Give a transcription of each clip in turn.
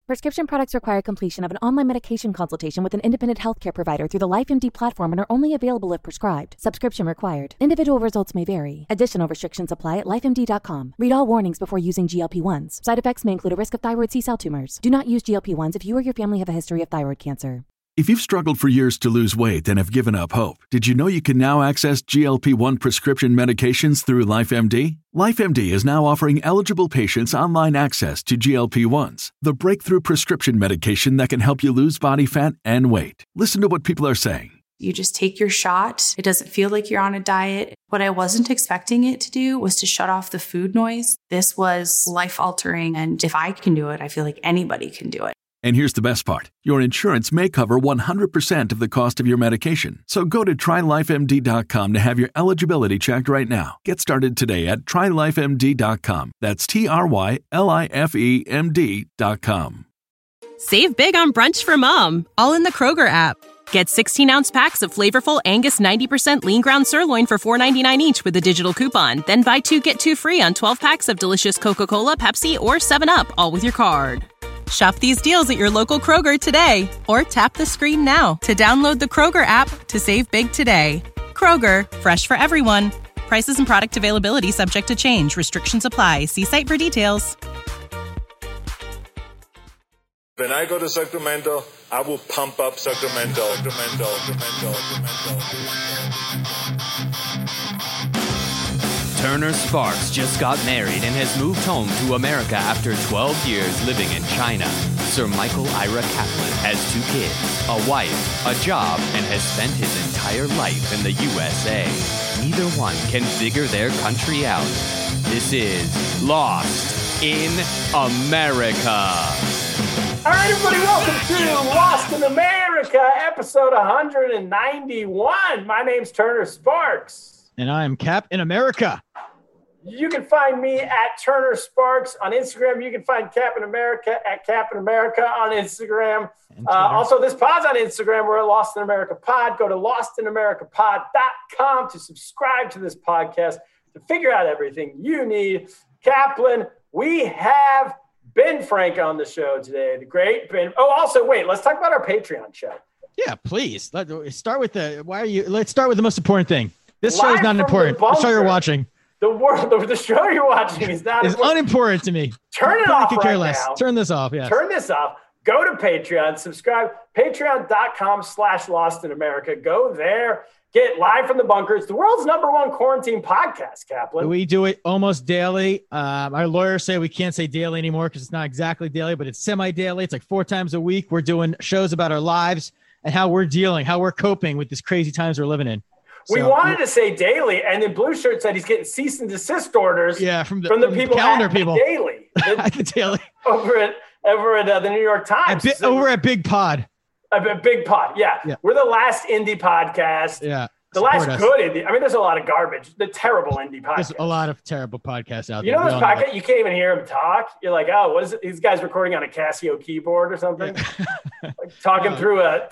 Prescription products require completion of an online medication consultation with an independent healthcare provider through the LifeMD platform and are only available if prescribed. Subscription required. Individual results may vary. Additional restrictions apply at lifemd.com. Read all warnings before using GLP-1s. Side effects may include a risk of thyroid C-cell tumors. Do not use GLP-1s if you or your family have a history of thyroid cancer. If you've struggled for years to lose weight and have given up hope, did you know you can now access GLP-1 prescription medications through LifeMD? LifeMD is now offering eligible patients online access to GLP-1s, the breakthrough prescription medication that can help you lose body fat and weight. Listen to what people are saying. You just take your shot. It doesn't feel like you're on a diet. What I wasn't expecting it to do was to shut off the food noise. This was life-altering, and if I can do it, I feel like anybody can do it. And here's the best part. Your insurance may cover 100% of the cost of your medication. So go to TryLifeMD.com to have your eligibility checked right now. Get started today at TryLifeMD.com. That's TryLifeMD.com. Save big on brunch for mom, all in the Kroger app. Get 16-ounce packs of flavorful Angus 90% lean ground sirloin for $4.99 each with a digital coupon. Then buy 2, get 2 free on 12 packs of delicious Coca-Cola, Pepsi, or 7-Up, all with your card. Shop these deals at your local Kroger today, or tap the screen now to download the Kroger app to save big today. Kroger, fresh for everyone. Prices and product availability subject to change. Restrictions apply. See site for details. When I go to Sacramento, I will pump up Sacramento. Turner Sparks just got married and has moved home to America after 12 years living in China. Sir Michael Ira Kaplan has 2 kids, a wife, a job, and has spent his entire life in the USA. Neither one can figure their country out. This is Lost in America. All right, everybody, welcome to Lost in America, episode 191. My name's Turner Sparks. And I'm Cap in America. You can find me at Turner Sparks on Instagram. You can find Cap in America at Cap in America on Instagram. Also, this pod's on Instagram. We're at Lost in America Pod. Go to lostinamericapod.com to subscribe to this podcast to figure out everything you need. Kaplan, we have Ben Frank on the show today. The great Ben. Oh, also, wait, let's talk about our Patreon show. Yeah, please. Let's start with the most important thing. This show is not important. The show you're watching. The show you're watching is not unimportant to me. Turn it off right now. Turn this off. Yeah. Turn this off. Go to Patreon. Subscribe. Patreon.com/Lost in America. Go there. Get live from the bunkers. The world's #1 quarantine podcast, Kaplan. We do it almost daily. Our lawyers say we can't say daily anymore because it's not exactly daily, but it's semi-daily. It's like 4 times a week. We're doing shows about our lives and how we're coping with these crazy times we're living in. We wanted to say daily, and then Blue Shirt said he's getting cease and desist orders. Yeah, from the people calendar at people. Daily. At the Daily. over at the New York Times. Over at Big Pod. Big Pod, yeah. We're the last indie podcast. Yeah. The last good indie. I mean, there's a lot of garbage. The terrible indie podcast. There's a lot of terrible podcasts out there. You know this podcast? You can't even hear them talk. You're like, oh, what is it? These guys recording on a Casio keyboard or something? Like talking through a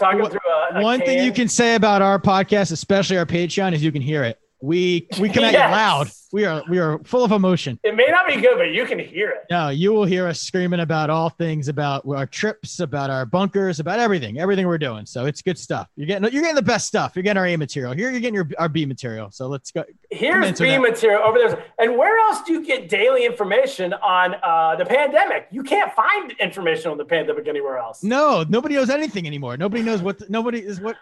One thing you can say about our podcast, especially our Patreon, is you can hear it. We come at you loud. We are full of emotion. It may not be good, but you can hear it. No, you will hear us screaming about all things, about our trips, about our bunkers, about everything we're doing. So it's good stuff. You're getting the best stuff. You're getting our A material. Here you're getting our B material. So let's go. Here's B material over there. And where else do you get daily information on the pandemic? You can't find information on the pandemic anywhere else. No, nobody knows anything anymore. Nobody knows what. They're not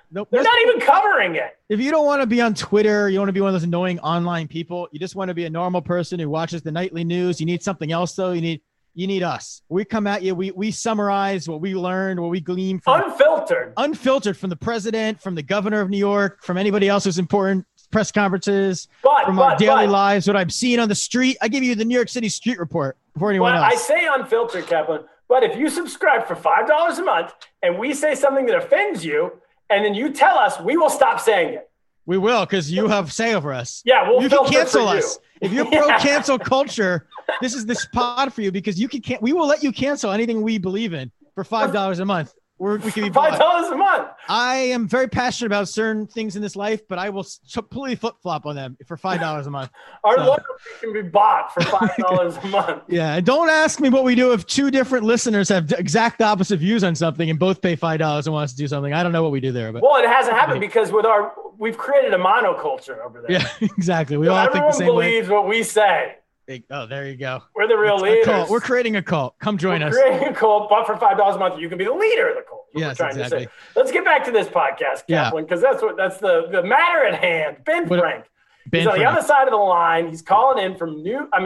even covering it. If you don't want to be on Twitter, you want to be one of those annoying online people. You just want to be a normal person who watches the nightly news. You need something else, though. You need us. We come at you. We summarize what we learned, what we glean from unfiltered from the president, from the governor of New York, from anybody else who's important press conferences, from our daily lives, what I'm seeing on the street. I give you the New York City street report before anyone else. I say unfiltered, Kaplan, but if you subscribe for $5 a month and we say something that offends you, and then you tell us, we will stop saying it. We will, because you have say over us. Yeah, you can cancel us. If you're pro cancel culture, this is the spot for you, because we will let you cancel anything we believe in for $5 a month. We can be $5 a month. I am very passionate about certain things in this life, but I will completely flip-flop on them for $5 a month. Our loyalty can be bought for $5 a month. Yeah, and don't ask me what we do if two different listeners have exact opposite views on something and both pay $5 and want us to do something. I don't know what we do there. But well, it hasn't happened because we've created a monoculture over there. Yeah, exactly. We all think the same way. Everyone believes what we say. Oh, there you go. We're the real leaders. We're creating a cult. Come join us. We're creating a cult, but for $5 a month, you can be the leader of the cult. Yes, exactly. Let's get back to this podcast, Kaplan, because that's the matter at hand. Ben Frank. He's on the other side of the line. He's calling in from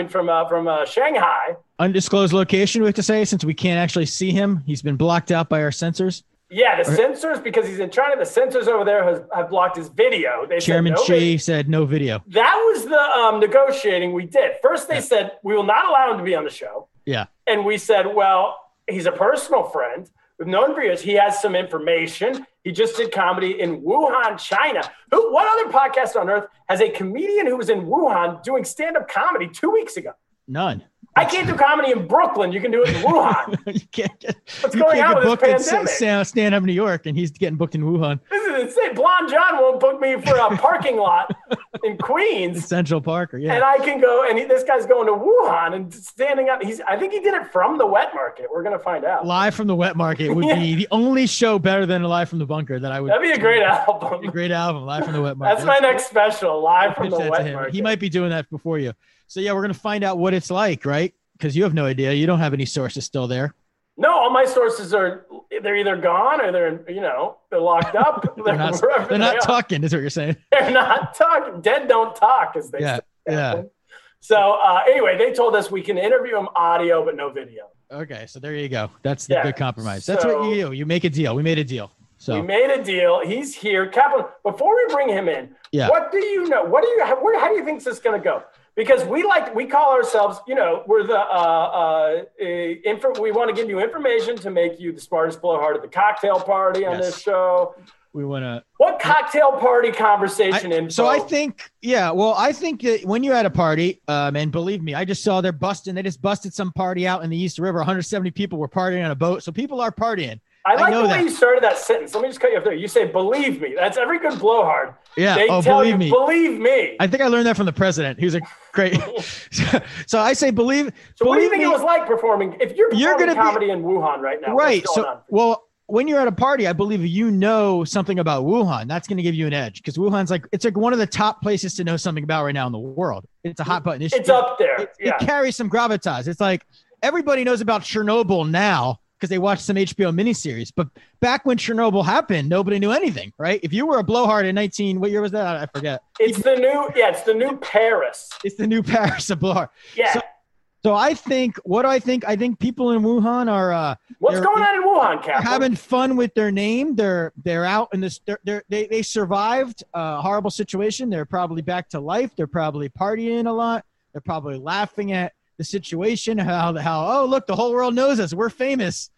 Shanghai. Undisclosed location, we have to say, since we can't actually see him. He's been blocked out by our sensors. Yeah, the censors, because he's in China, the censors over there have blocked his video. Chairman Xi said no video. That was the negotiating we did. First, they said, we will not allow him to be on the show. Yeah. And we said, well, he's a personal friend. We've known him for years. He has some information. He just did comedy in Wuhan, China. What other podcast on earth has a comedian who was in Wuhan doing stand-up comedy 2 weeks ago? None. I can't do comedy in Brooklyn. You can do it in Wuhan. You can't get. What's going on with this pandemic? Stand up in New York, and he's getting booked in Wuhan. This is insane. Blonde John won't book me for a parking lot in Queens, Central Park, yeah. And I can go. And this guy's going to Wuhan and standing up. I think he did it from the wet market. We're gonna find out. Live from the wet market would be the only show better than Live from the Bunker that I would. That'd be a great album. A great album, Live from the wet market. That's my next special, Live from the wet market. He might be doing that before you. So yeah, we're gonna find out what it's like, right? Because you have no idea. You don't have any sources still there. No, all my sources they're either gone or they're locked up. they're not talking, is what you're saying. They're not talking. Dead don't talk, as they say. Yeah. So anyway, they told us we can interview him audio, but no video. Okay, so there you go. That's the good compromise. That's what you do. You make a deal. We made a deal. So we made a deal. He's here. Kaplan, before we bring him in, what do you know? How do you think this is going to go? Because we call ourselves, we're we want to give you information to make you the smartest blowhard at the cocktail party on this show. We want to. What cocktail party conversation info? So I think that when you're at a party, and believe me, I just saw they just busted some party out in the East River. 170 people were partying on a boat. So people are partying. I like the way you started that sentence. Let me just cut you off there. You say, believe me. That's every good blowhard. Yeah. They tell you, believe me. I think I learned that from the president. He was a great. So I say, believe. So what do you think it was like performing? If you're performing comedy in Wuhan right now, right. When you're at a party, I believe something about Wuhan. That's going to give you an edge because Wuhan's it's one of the top places to know something about right now in the world. It's a hot button issue. It's up there. It carries some gravitas. It's like everybody knows about Chernobyl now because they watched some HBO miniseries. But back when Chernobyl happened, nobody knew anything, right? If you were a blowhard in what year was that? I forget. It's the new Paris. It's the new Paris of blowhard. Yeah. So I think people in Wuhan are what's going on in Wuhan, Kaplan? Having fun with their name. They're out in this. They survived a horrible situation. They're probably back to life. They're probably partying a lot. They're probably laughing at the situation. How oh look, the whole world knows us. We're famous.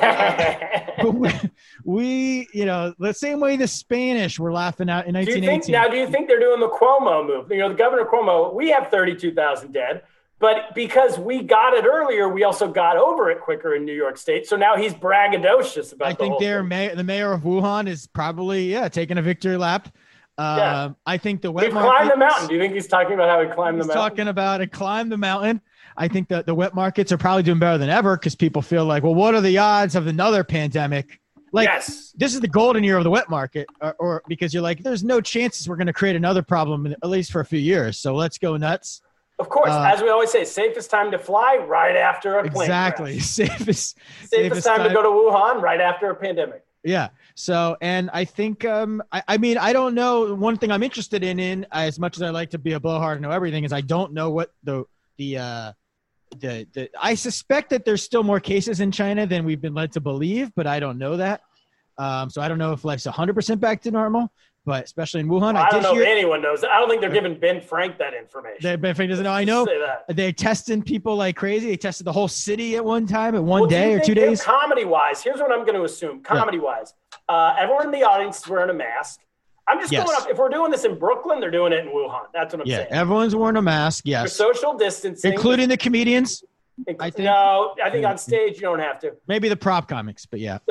we the same way the Spanish were laughing at in 1918. Do you think they're doing the Cuomo move? The Governor Cuomo. We have 32,000 dead. But because we got it earlier, we also got over it quicker in New York State. So now he's braggadocious about it. I think the mayor of Wuhan is probably, taking a victory lap. I think the wet market. Climbed the mountain. Do you think he's talking about how he climbed the mountain? He's talking about it, climb the mountain. I think that the wet markets are probably doing better than ever because people feel like, well, what are the odds of another pandemic? This is the golden year of the wet market, or because you're like, there's no chances we're going to create another problem, at least for a few years. So let's go nuts. Of course, as we always say, safest time to fly right after a plane crash. Safest time to go to Wuhan right after a pandemic. Yeah. So, and I think, I don't know. One thing I'm interested in as much as I like to be a blowhard and know everything is I don't know what I suspect that there's still more cases in China than we've been led to believe, but I don't know that. So I don't know if life's 100% back to normal. But especially in Wuhan, I don't know if anyone knows. I don't think they're giving Ben Frank that information. Ben Frank doesn't know. I know they're testing people like crazy. They tested the whole city at one time, at one day or 2 days. Comedy-wise, here's what I'm going to assume. Comedy-wise, everyone in the audience is wearing a mask. I'm just going up. If we're doing this in Brooklyn, they're doing it in Wuhan. That's what I'm saying. Yeah, everyone's wearing a mask. Yes. For social distancing, including the comedians. I think on stage you don't have to. Maybe the prop comics, but yeah. The prop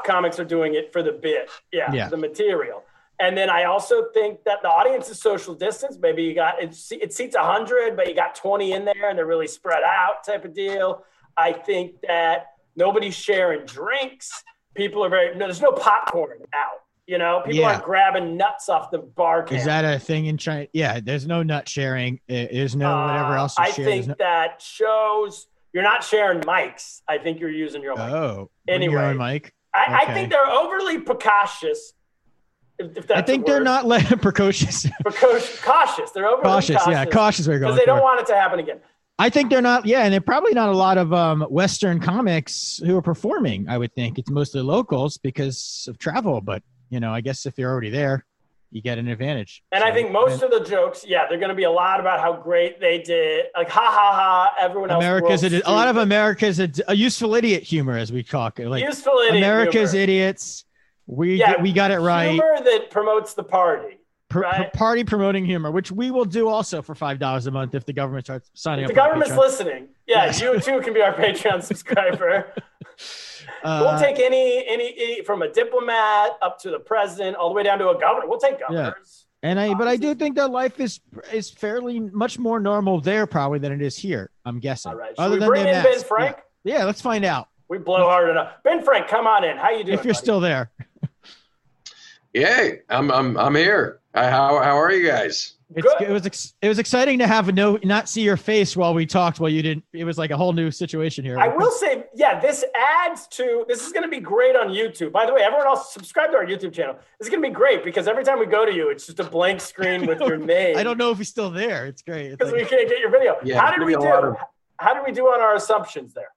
comics are doing it for the bit. Yeah. For the material. And then I also think that the audience is social distance. Maybe you got it seats 100, but you got 20 in there and they're really spread out type of deal. I think that nobody's sharing drinks. People are there's no popcorn out. People aren't grabbing nuts off the bar can. Is that a thing in China? Yeah, there's no nut sharing. There's no whatever else you share. I think that shows you're not sharing mics. I think you're using your mic. Oh, anyway, your own mic. I think they're overly precautious. If that's I think they're not precocious. Cautious. They're overly cautious. Yeah, cautious. Because they don't want it to happen again. I think they're not. Yeah, and they're probably not a lot of Western comics who are performing. I would think it's mostly locals because of travel. But I guess if you're already there, you get an advantage. And I think most of the jokes, they're going to be a lot about how great they did. Like, ha, ha, ha, everyone else. A lot of America's a useful idiot humor, as we talk. Like, useful idiot America's humor. Idiots. We got it right. Humor that promotes the party. Right? Party promoting humor, which we will do also for $5 a month if the government starts signing up. The government's listening. Yeah, you too can be our Patreon subscriber. We'll take any from a diplomat up to the president, all the way down to a governor. We'll take governors. Yeah. But I do think that life is fairly much more normal there probably than it is here. I'm guessing. All right. Should we bring in Ben Frank? Yeah, let's find out. We blow hard enough. Ben Frank, come on in. How you doing? If you're still there. Yeah, I'm here. How are you guys? It was exciting to have not see your face while we talked. While you didn't, it was like a whole new situation here. I will say, this adds to. This is going to be great on YouTube. By the way, everyone else subscribe to our YouTube channel. This is going to be great because every time we go to you, it's just a blank screen with your name. I don't know if he's still there. It's great because we can't get your video. Yeah, How did we do? How did we do on our assumptions there?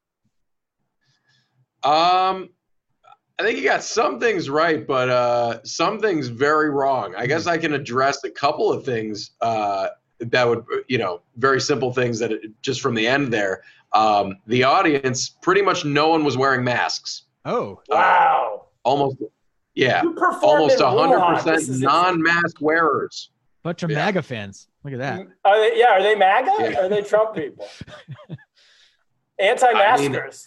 I think you got some things right, but some things very wrong. I guess I can address a couple of things that would, very simple things that just from the end there. The audience, pretty much no one was wearing masks. Oh, wow. Almost 100% non-mask wearers. Bunch of MAGA fans. Look at that. Are they MAGA? Yeah. Or are they Trump people? Anti-maskers.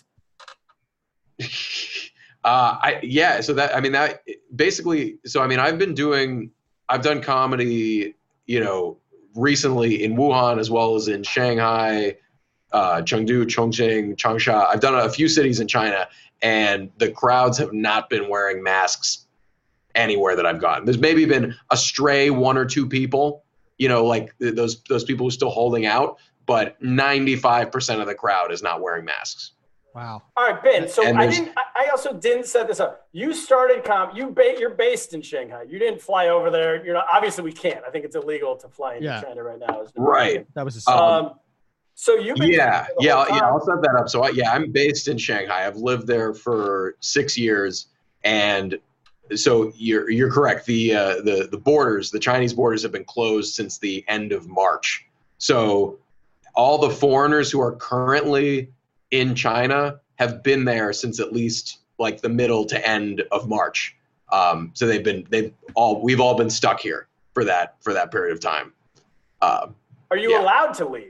I've done comedy, recently in Wuhan as well as in Shanghai, Chengdu, Chongqing, Changsha. I've done a few cities in China, and the crowds have not been wearing masks anywhere that I've gone. There's maybe been a stray one or two people, like those people who are still holding out, but 95% of the crowd is not wearing masks. Wow. All right, Ben. So I also didn't set this up. You started you're based in Shanghai. You didn't fly over there. You're not. Obviously, we can't. I think it's illegal to fly into China right now. Right. That was so you've been I'll set that up. So I'm based in Shanghai. I've lived there for 6 years, and so you're correct. The borders, the Chinese borders, have been closed since the end of March. So all the foreigners who are currently in China have been there since at least like the middle to end of March. So we've all been stuck here for that period of time. Are you allowed to leave?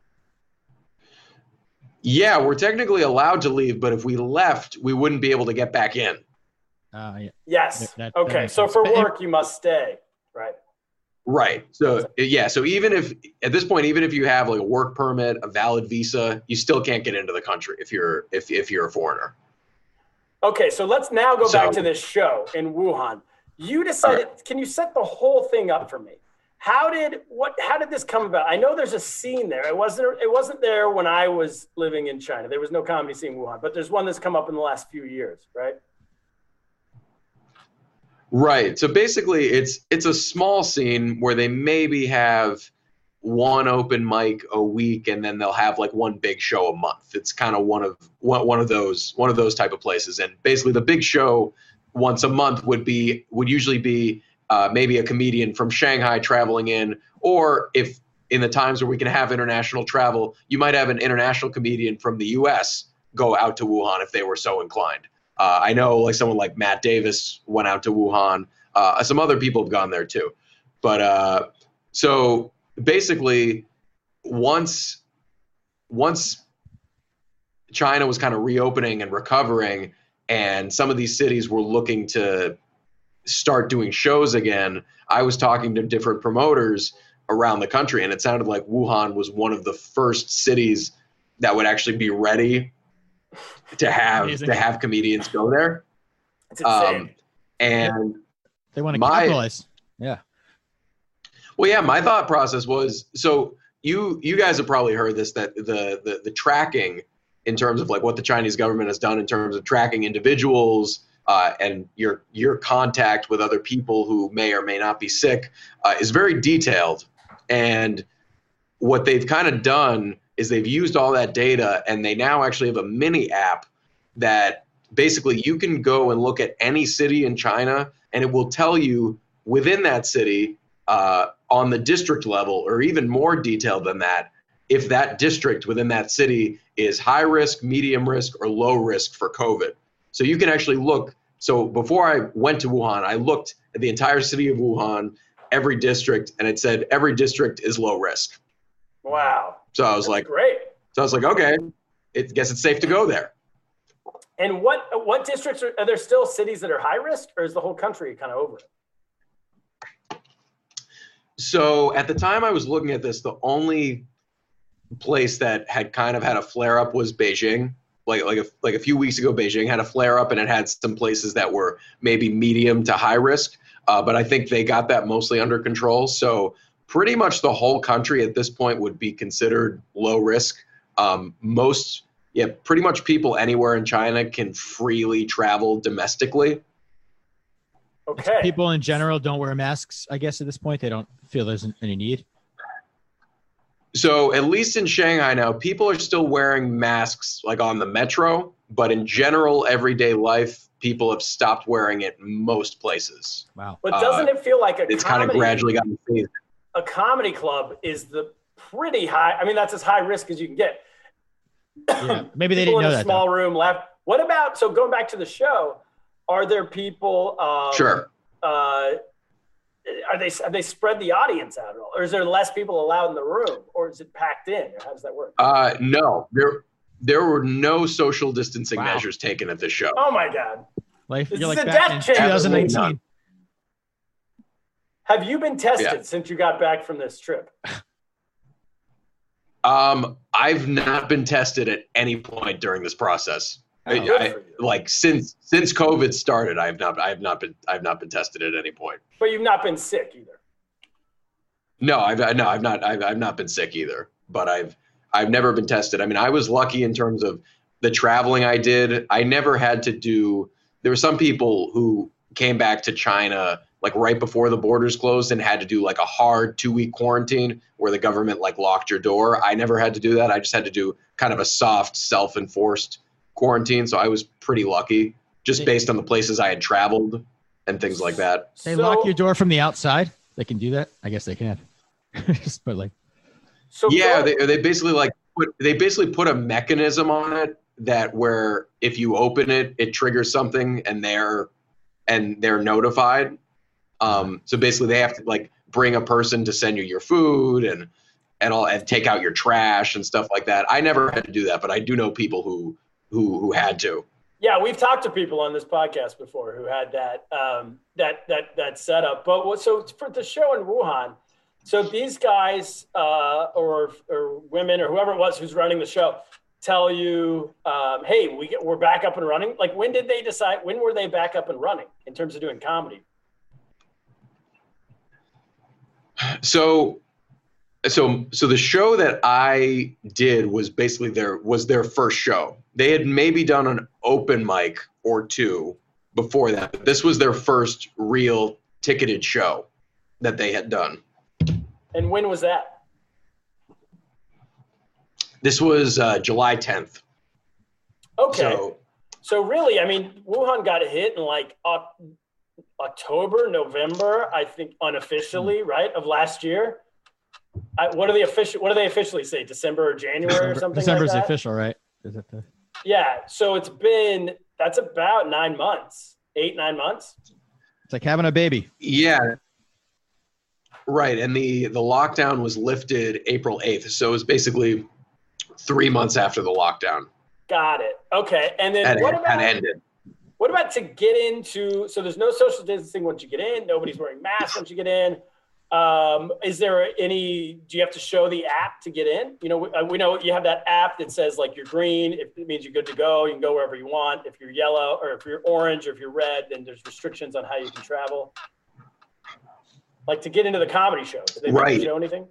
Yeah, we're technically allowed to leave, but if we left, we wouldn't be able to get back in. Yes. Okay. So for work, you must stay, right? Right. So so even if at this point, even if you have like a work permit, a valid visa, you still can't get into the country if you're a foreigner. Okay, so let's now go back to this show in Wuhan. You decided, Can you set the whole thing up for me? How did this come about? I know there's a scene there. It wasn't there when I was living in China. There was no comedy scene in Wuhan, but there's one that's come up in the last few years, right? Right. So basically it's a small scene where they maybe have one open mic a week and then they'll have like one big show a month. It's kind of one of those type of places. And basically the big show once a month would usually be maybe a comedian from Shanghai traveling in, or if in the times where we can have international travel, you might have an international comedian from the US go out to Wuhan if they were so inclined. I know like someone like Matt Davis went out to Wuhan. Some other people have gone there too. But so basically once China was kind of reopening and recovering, and some of these cities were looking to start doing shows again, I was talking to different promoters around the country, and it sounded like Wuhan was one of the first cities that would actually be ready to have comedians go there. It's insane. And they want to capitalize. Yeah. Well, yeah, my thought process was, so you guys have probably heard this, that the tracking in terms of like what the Chinese government has done in terms of tracking individuals and your contact with other people who may or may not be sick is very detailed. And what they've kind of done is they've used all that data, and they now actually have a mini app that basically you can go and look at any city in China, and it will tell you within that city on the district level, or even more detailed than that, if that district within that city is high risk, medium risk, or low risk for COVID. So you can actually look. So before I went to Wuhan, I looked at the entire city of Wuhan, every district, and it said every district is low risk. Wow. So I was like, great. So I was like, okay, guess it's safe to go there. And what districts are there still cities that are high risk, or is the whole country kind of over it? So at the time I was looking at this, the only place that had kind of had a flare up was Beijing. Like a few weeks ago, Beijing had a flare up, and it had some places that were maybe medium to high risk. But I think they got that mostly under control. So pretty much the whole country at this point would be considered low risk. Pretty much people anywhere in China can freely travel domestically. Okay. People in general don't wear masks, I guess, at this point. They don't feel there's any need. So at least in Shanghai now, people are still wearing masks like on the metro, but in general, everyday life, people have stopped wearing it in most places. Wow. But doesn't it feel like it's kind of gradually gotten phased? A comedy club is the pretty high. I mean, that's as high risk as you can get. Yeah, maybe they didn't know that. Small room left. What about, so going back to the show, are there people? Sure. Have they spread the audience out at all, or is there less people allowed in the room, or is it packed in, or how does that work? No, there were no social distancing measures taken at this show. Oh my God! You're like back in 2019. Have you been tested since you got back from this trip? I've not been tested at any point during this process. Like since COVID started, I've not been tested at any point. But you've not been sick either. No, I've not been sick either. But I've never been tested. I mean, I was lucky in terms of the traveling I did. I never had to do. There were some people who came back to China like right before the borders closed and had to do like a hard 2-week quarantine where the government like locked your door. I never had to do that. I just had to do kind of a soft, self-enforced quarantine. So I was pretty lucky just based on the places I had traveled and things like that. They lock your door from the outside. They can do that. I guess they can. But like, so yeah, they basically put a mechanism on it that where if you open it, it triggers something and they're notified. So basically they have to like bring a person to send you your food and take out your trash and stuff like that. I never had to do that, but I do know people who had to. Yeah, we've talked to people on this podcast before who had that setup. But so for the show in Wuhan, so these guys or women or whoever it was who's running the show tell you, hey, we're back up and running. Like, when did they decide? When were they back up and running in terms of doing comedy? So the show that I did was basically their first show. They had maybe done an open mic or two before that, but this was their first real ticketed show that they had done. And when was that? This was July 10th. Okay. So really, I mean, Wuhan got hit in like October, November, I think unofficially, right, of last year. What do they officially say? December or January or something December's like that? official, right? Yeah. So that's about 9 months, 8-9 months. It's like having a baby. Yeah. Right. And the lockdown was lifted April 8th. So it was basically 3 months after the lockdown. Got it. Okay. And then what about ended? What about to get into? So there's no social distancing once you get in. Nobody's wearing masks once you get in. Is there any? Do you have to show the app to get in? You know, we know you have that app that says like you're green. It means you're good to go. You can go wherever you want. If you're yellow or if you're orange or if you're red, then there's restrictions on how you can travel. Like to get into the comedy show, did they make you show anything?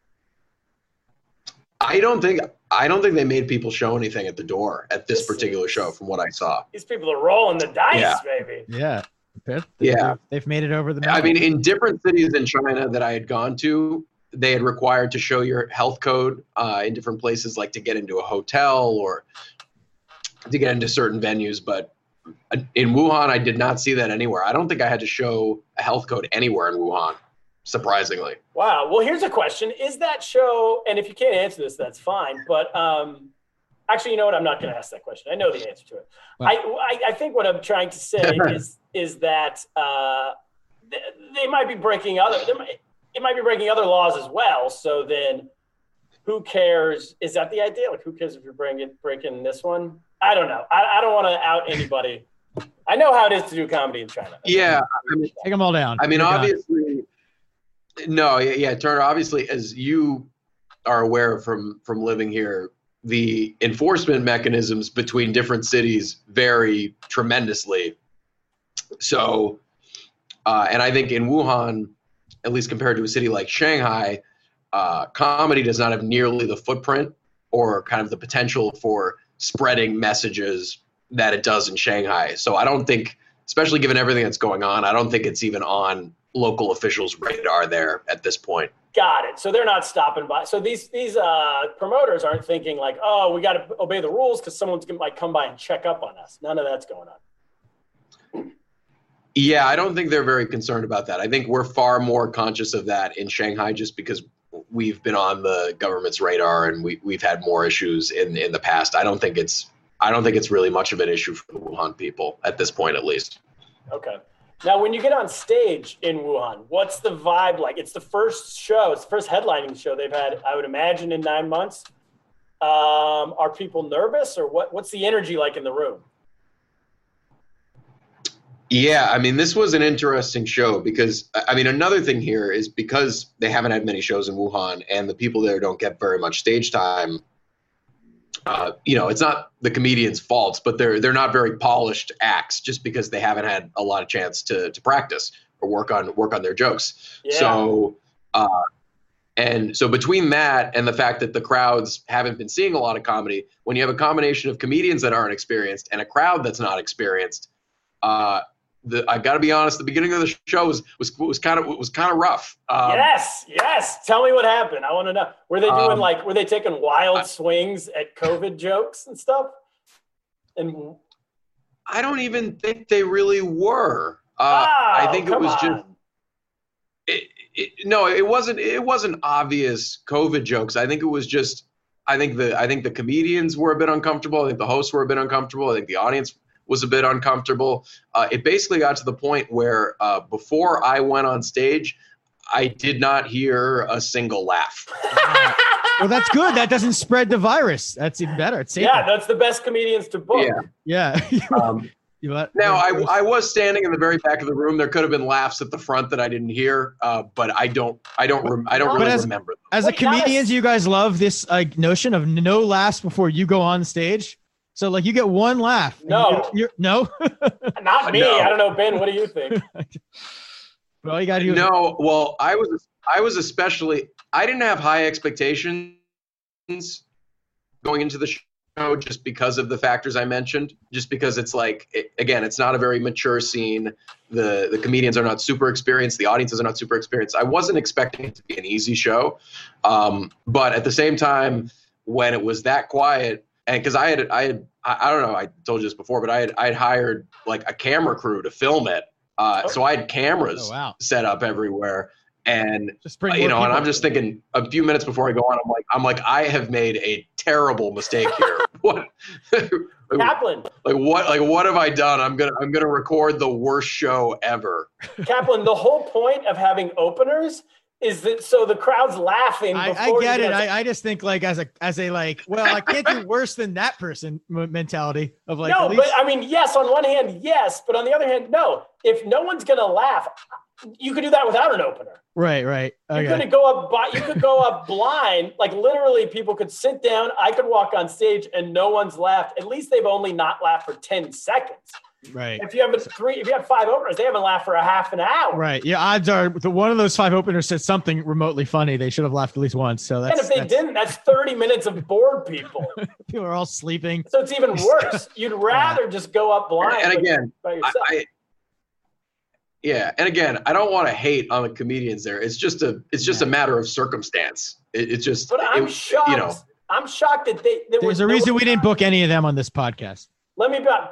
I don't think they made people show anything at the door at this particular show, from what I saw. These people are rolling the dice, baby. Yeah. They've made it over the mountain. I mean, in different cities in China that I had gone to, they had required to show your health code in different places, like to get into a hotel or to get into certain venues. But in Wuhan, I did not see that anywhere. I don't think I had to show a health code anywhere in Wuhan, surprisingly. Wow. Well, here's a question. Is that show, and if you can't answer this, that's fine. But actually, you know what? I'm not going to ask that question. I know the answer to it. Wow. I think what I'm trying to say is that they might be breaking it might be breaking other laws as well. So then who cares? Is that the idea? Like, who cares if you're breaking this one? I don't know. I don't want to out anybody. I know how it is to do comedy in China. Yeah. I mean, take them all down. I mean, obviously, Turner, obviously, as you are aware from living here, the enforcement mechanisms between different cities vary tremendously. So, and I think in Wuhan, at least compared to a city like Shanghai, comedy does not have nearly the footprint or kind of the potential for spreading messages that it does in Shanghai. So I don't think, especially given everything that's going on, I don't think it's even on local officials' radar there at this point. Got it. So they're not stopping by. So these promoters aren't thinking like, oh, we got to obey the rules because someone's might come by and check up on us. None of that's going on. Yeah, I don't think they're very concerned about that. I think we're far more conscious of that in Shanghai just because we've been on the government's radar and we've had more issues in the past. I don't think it's really much of an issue for the Wuhan people at this point, at least. Okay. Now, when you get on stage in Wuhan, what's the vibe like? It's the first show. It's the first headlining show they've had, I would imagine, in 9 months. Are people nervous or what's the energy like in the room? Yeah, I mean, this was an interesting show because, I mean, another thing here is because they haven't had many shows in Wuhan and the people there don't get very much stage time, it's not the comedians' faults, but they're not very polished acts just because they haven't had a lot of chance to practice or work on their jokes. Yeah. So, and so between that and the fact that the crowds haven't been seeing a lot of comedy, when you have a combination of comedians that aren't experienced and a crowd that's not experienced, I got to be honest. The beginning of the show was kind of rough. Yes. Tell me what happened. I want to know. Were they doing were they taking wild swings at COVID jokes and stuff? And I don't even think they really were. I think it was just. It wasn't obvious COVID jokes. I think it was just. I think the comedians were a bit uncomfortable. I think the hosts were a bit uncomfortable. I think the audience was a bit uncomfortable. It basically got to the point where before I went on stage, I did not hear a single laugh. Well, that's good. That doesn't spread the virus. That's even better. It's safer. Yeah, that's the best comedians to book. Yeah. Now, I was standing in the very back of the room. There could have been laughs at the front that I didn't hear, but I don't really remember them. As a comedian, do you guys love this notion of no laughs before you go on stage? So you get one laugh. No. No? Not me. No. I don't know, Ben. What do you think? Well, you got to. No. Well, I was especially. I didn't have high expectations going into the show just because of the factors I mentioned. Just because it's it's not a very mature scene. The comedians are not super experienced. The audiences are not super experienced. I wasn't expecting it to be an easy show, but at the same time, when it was that quiet. And because I don't know, I told you this before, but I had hired a camera crew to film it. So I had cameras set up everywhere. And, and I'm just thinking a few minutes before I go on, I'm like, I have made a terrible mistake here. What? Kaplan. What have I done? I'm gonna record the worst show ever. Kaplan, the whole point of having openers is that so the crowd's laughing. I get it. I just think like as a like, well, I can't do worse than that person mentality of like. No, but I mean, yes, on one hand, yes, but on the other hand, no. If no one's gonna laugh, you could do that without an opener. Right. Okay. You could go up blind. Like literally, people could sit down. I could walk on stage and no one's laughed. At least they've only not laughed for 10 seconds. Right. If you have 5 openers, they haven't laughed for a half an hour. Right. Yeah. Odds are one of those 5 openers said something remotely funny. They should have laughed at least once. So and if they didn't, that's 30 minutes of bored people. People are all sleeping. So it's even worse. You'd rather just go up blind. And again, by yourself. Yeah, and again, I don't want to hate on the comedians there. It's just a matter of circumstance. It's just. But I'm shocked. You know, I'm shocked that there's a reason we didn't book any of them on this podcast. Let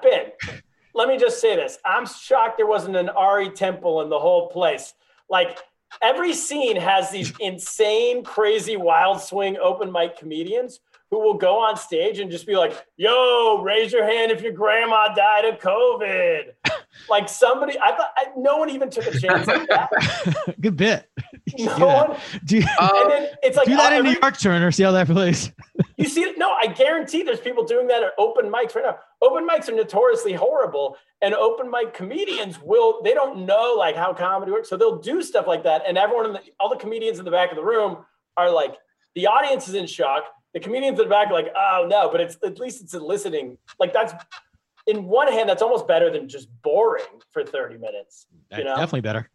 me just say this. I'm shocked there wasn't an Ari Temple in the whole place. Like every scene has these insane, crazy, wild swing open mic comedians who will go on stage and just be like, yo, raise your hand if your grandma died of COVID. Like somebody, no one even took a chance at that. Good bit. No one. And then it's like, do that in New York, Turner. See how that plays. You see it? No, I guarantee there's people doing that at open mics right now. Open mics are notoriously horrible, and open mic comedians they don't know like how comedy works. So they'll do stuff like that. And all the comedians in the back of the room are like, the audience is in shock. The comedians in the back are like, oh no, but at least it's eliciting. Like that's, in one hand, that's almost better than just boring for 30 minutes. You know? Definitely better.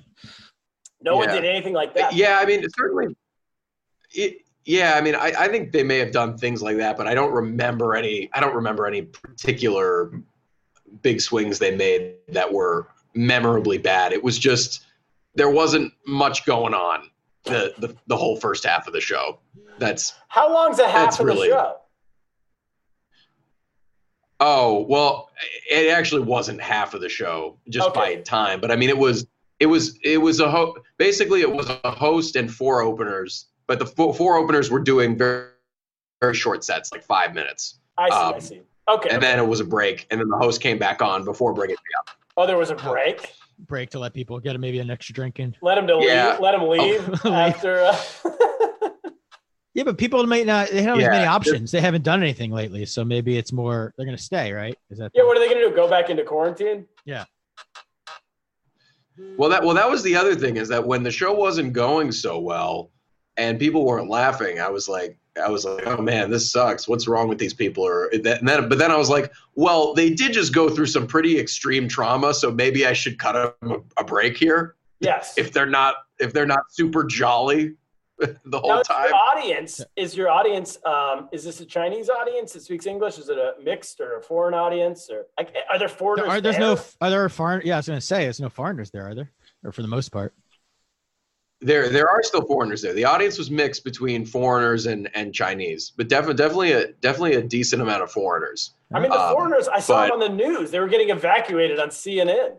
No one did anything like that. Yeah, I mean, certainly. I mean, I think they may have done things like that, but I don't remember any particular big swings they made that were memorably bad. It was just there wasn't much going on the whole first half of the show. How long's a half of the show? Oh, well, it actually wasn't half of the show just by time, but I mean, it was basically it was a host and 4 openers, but the 4 openers were doing very, very short sets, like 5 minutes. I see. Okay. And then it was a break, and then the host came back on before bringing me up. Oh, there was a break? Break to let people get maybe an extra drink in. Let them leave after. Yeah, but people they don't have as many options. They haven't done anything lately, so maybe it's more they're going to stay, right? Is that? Yeah, what are they going to do? Go back into quarantine? Yeah. Well, that was the other thing is that when the show wasn't going so well and people weren't laughing, I was like, oh man, this sucks. What's wrong with these people? But then I was like, well, they did just go through some pretty extreme trauma, so maybe I should cut a break here. Yes. If they're not super jolly the whole time. Is your audience is this a Chinese audience that speaks English? Is it a mixed or a foreign audience, or are there foreigners? Are there foreign? Yeah, I was going to say there's no foreigners there, are there? Or for the most part. There are still foreigners there. The audience was mixed between foreigners and Chinese, but definitely a decent amount of foreigners. I mean, the foreigners, I saw it on the news. They were getting evacuated on CNN.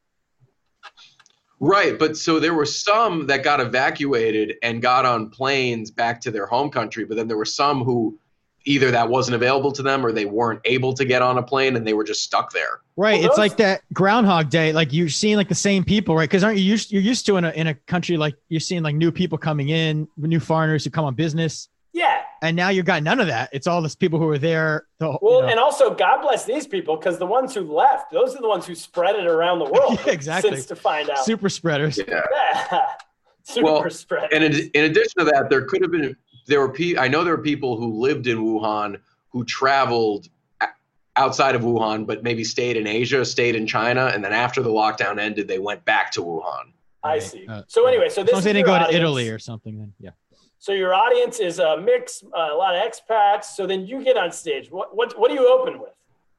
Right, but so there were some that got evacuated and got on planes back to their home country, but then there were some who either that wasn't available to them or they weren't able to get on a plane and they were just stuck there. Right, it's like that Groundhog Day, like you're seeing like the same people, right? Because you're used to in a country like you're seeing like new people coming in, new foreigners who come on business. Yeah. And now you've got none of that. It's all these people who were there. And also God bless these people, because the ones who left, those are the ones who spread it around the world. Yeah, exactly. Since to find out. Super spreaders. Yeah. Super spreaders. And in addition to that, I know there were people who lived in Wuhan who traveled outside of Wuhan, but maybe stayed in Asia, stayed in China, and then after the lockdown ended, they went back to Wuhan. I see. So anyway, so this is they didn't go to Italy or something, then yeah. So your audience is a mix, a lot of expats. So then you get on stage. What do you open with?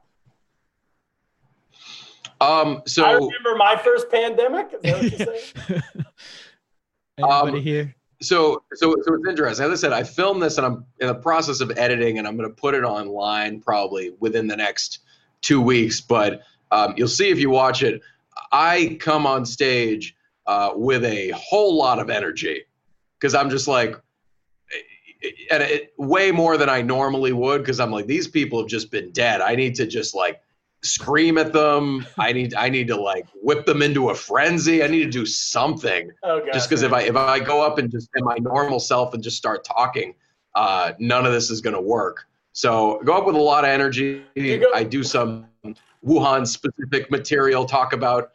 So I remember my first pandemic. Is that what you're saying? Anybody here? So it's interesting. As I said, I filmed this and I'm in the process of editing, and I'm going to put it online probably within the next 2 weeks. But you'll see if you watch it. I come on stage with a whole lot of energy because I'm just like, way more than I normally would, because I'm like, these people have just been dead. I need to just like scream at them. I need to like whip them into a frenzy. I need to do something. Just because if I go up and just am my normal self and just start talking, none of this is going to work. So go up with a lot of energy. I do some Wuhan specific material, talk about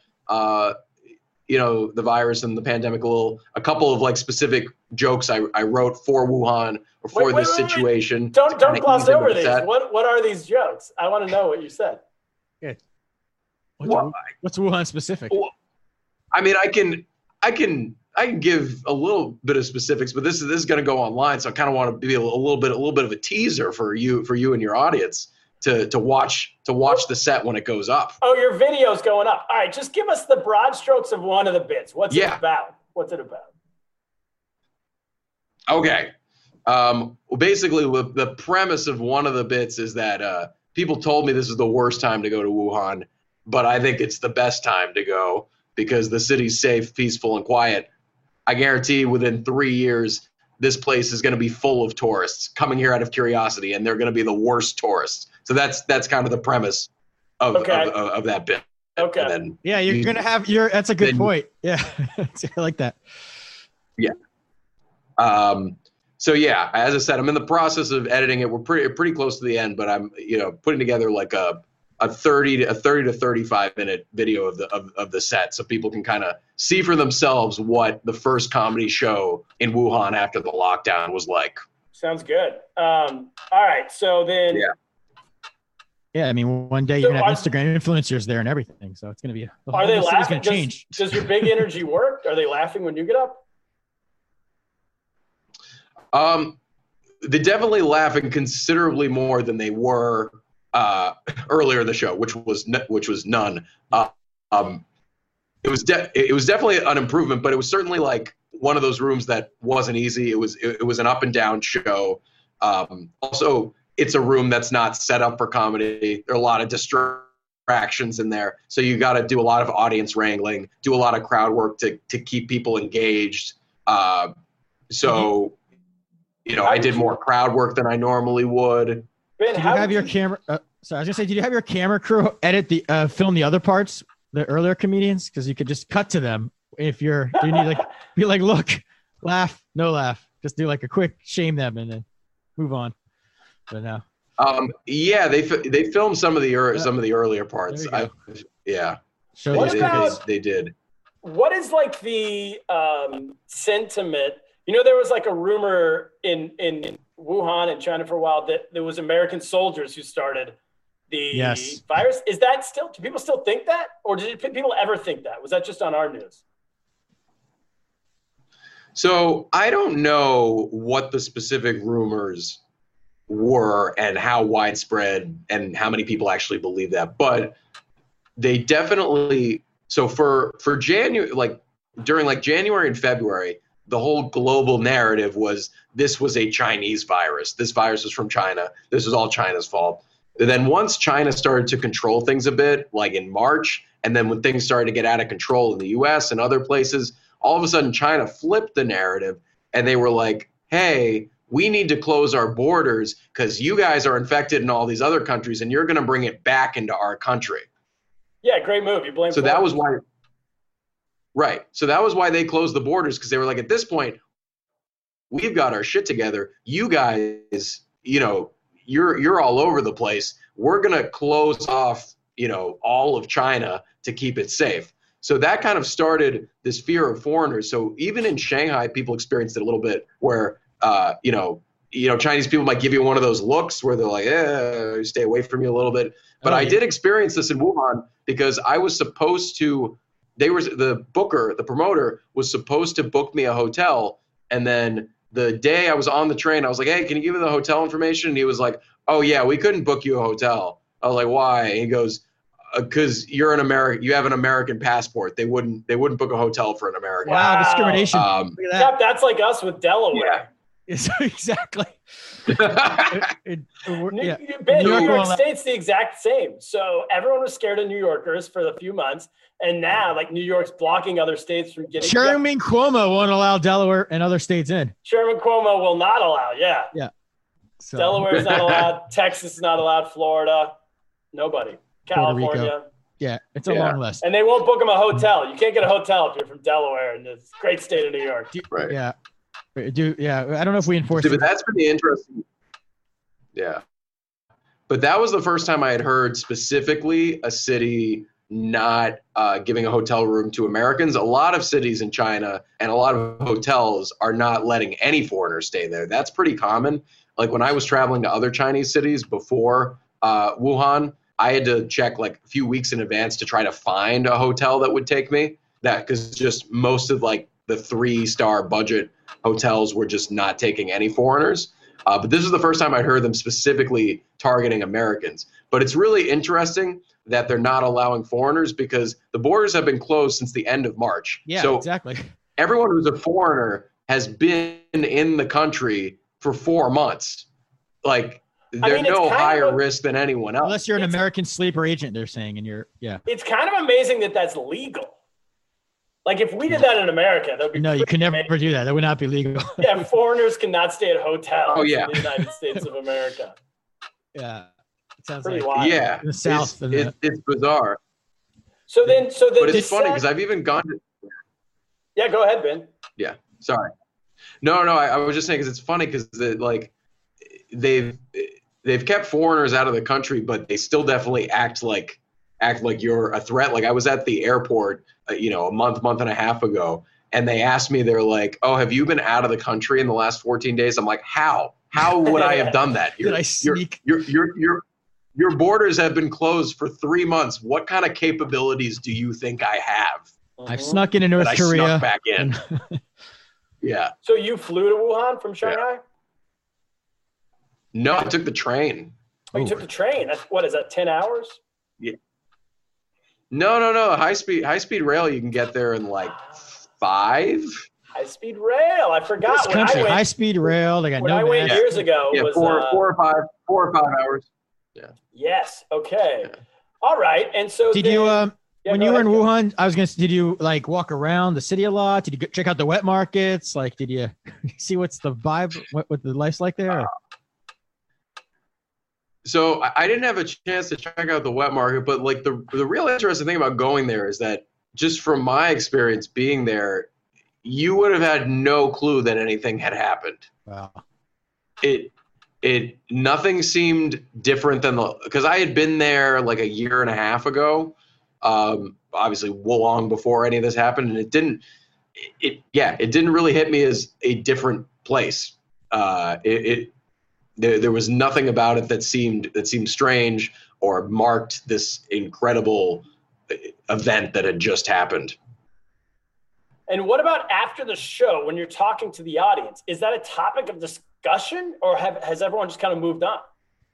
the virus and the pandemic, a couple of like specific jokes I wrote for Wuhan or for this situation. Don't gloss over these. What are these jokes? I want to know what you said. Yeah. What's Wuhan specific? Well, I mean, I can give a little bit of specifics, but this is going to go online, so I kind of want to be a little bit of a teaser for you and your audience to watch the set when it goes up. Oh, your video's going up. All right, just give us the broad strokes of one of the bits. What's it about? Okay. Well, basically, the premise of one of the bits is that people told me this is the worst time to go to Wuhan, but I think it's the best time to go because the city's safe, peaceful, and quiet. I guarantee within 3 years, this place is going to be full of tourists coming here out of curiosity, and they're going to be the worst tourists. So that's kind of the premise of that bit. Okay. And then you're going to have that's a good point. Yeah. I like that. Yeah. So yeah, as I said, I'm in the process of editing it. We're pretty close to the end, but I'm putting together like a 30 to 35 minute video of the set, so people can kind of see for themselves what the first comedy show in Wuhan after the lockdown was like. Sounds good. All right, so then. Yeah, I mean, one day you're gonna have Instagram influencers there and everything, so it's gonna be. Are they laughing? Gonna change. Does your big energy work? Are they laughing when you get up? They're definitely laughing considerably more than they were earlier in the show, which was none. It was definitely an improvement, but it was certainly like one of those rooms that wasn't easy. It was an up and down show. Also, it's a room that's not set up for comedy. There are a lot of distractions in there, so you got to do a lot of audience wrangling, do a lot of crowd work to keep people engaged. I did more crowd work than I normally would. Ben, did you have your camera? Sorry, I was gonna say, did you have your camera crew film the other parts, the earlier comedians? Because you could just cut to them if you need be like, look, laugh, no laugh. Just do like a quick shame them and then move on. But no. They filmed some of the earlier parts. They did. What is like the sentiment? There was like a rumor in Wuhan and China for a while that there was American soldiers who started the virus. Is that still? Do people still think that, or did people ever think that? Was that just on our news? So I don't know what the specific rumors were and how widespread and how many people actually believe that, but they definitely. So for January, like during like January and February, the whole global narrative was this was a Chinese virus. This virus was from China. This was all China's fault. And then once China started to control things a bit, like in March, and then when things started to get out of control in the US and other places, all of a sudden China flipped the narrative and they were like, hey, we need to close our borders because you guys are infected in all these other countries and you're going to bring it back into our country. Yeah, great move. You blame. So that was why. Right. So that was why they closed the borders, because they were like, at this point, we've got our shit together. You guys, you're all over the place. We're going to close off, all of China to keep it safe. So that kind of started this fear of foreigners. So even in Shanghai, people experienced it a little bit where, Chinese people might give you one of those looks where they're like, stay away from you a little bit. But I did experience this in Wuhan because I was supposed to, the promoter was supposed to book me a hotel. And then the day I was on the train, I was like, hey, can you give me the hotel information? And he was like, oh yeah, we couldn't book you a hotel. I was like, why? And he goes, because you're an American, you have an American passport. They wouldn't book a hotel for an American. Wow, discrimination. Look at that. That's like us with Delaware. Exactly. Ben, New York State's the exact same. So everyone was scared of New Yorkers for a few months, and now like New York's blocking other states from getting. Chairman Cuomo won't allow Delaware and other states in. Chairman Cuomo will not allow. Yeah. Yeah. So. Delaware is not allowed. Texas is not allowed. Florida, nobody. California. Puerto Rico. Yeah, it's a long list. And they won't book them a hotel. You can't get a hotel if you're from Delaware in this great state of New York. Right. Yeah. I don't know if we enforce it. But that's been the interesting. Yeah. But that was the first time I had heard specifically a city not giving a hotel room to Americans. A lot of cities in China and a lot of hotels are not letting any foreigners stay there. That's pretty common. Like when I was traveling to other Chinese cities before Wuhan, I had to check like a few weeks in advance to try to find a hotel that would take me. Because just most of like the 3-star budget hotels were just not taking any foreigners. But this is the first time I heard them specifically targeting Americans. But it's really interesting that they're not allowing foreigners because the borders have been closed since the end of March. Yeah, so exactly. Everyone who's a foreigner has been in the country for 4 months. Like, they're no higher risk than anyone else. Unless you're an American sleeper agent, they're saying, and It's kind of amazing that that's legal. Like if we did that in America, that would be you can never do that. That would not be legal. Yeah, foreigners cannot stay at hotels in the United States of America. Yeah, it sounds pretty like wild. Yeah, in the South. It's bizarre. So then, but it's funny because I've even gone to. Yeah, go ahead, Ben. Yeah, sorry. No, I was just saying because it's funny because like they've kept foreigners out of the country, but they still definitely act like you're a threat. Like I was at the airport, a month and a half ago, and they asked me, they're like, "Oh, have you been out of the country in the last 14 days?" I'm like, "How? How would I have done that? Did I sneak? Your borders have been closed for 3 months. What kind of capabilities do you think I have?" I've snuck into North Korea. I snuck back in. Yeah. So you flew to Wuhan from Shanghai? Yeah. No, I took the train. Oh, you took the train? What is that? 10 hours? Yeah. No. High speed rail. You can get there in like 5. High speed rail. I forgot. This country, high speed rail. They got when I went years ago. Yeah, was, 4 or 5 hours. Yeah. Yes. Okay. Yeah. All right. And so did you when you were in Wuhan? I was gonna. Did you like walk around the city a lot? Did you check out the wet markets? Like, did you see what's the vibe? What the life's like there? So I didn't have a chance to check out the wet market, but like the real interesting thing about going there is that just from my experience being there, you would have had no clue that anything had happened. Wow. Nothing seemed different than because I had been there like a year and a half ago, obviously long before any of this happened, and it didn't really hit me as a different place. There was nothing about it that seemed strange or marked this incredible event that had just happened. And what about after the show when you're talking to the audience? Is that a topic of discussion, or has everyone just kind of moved on?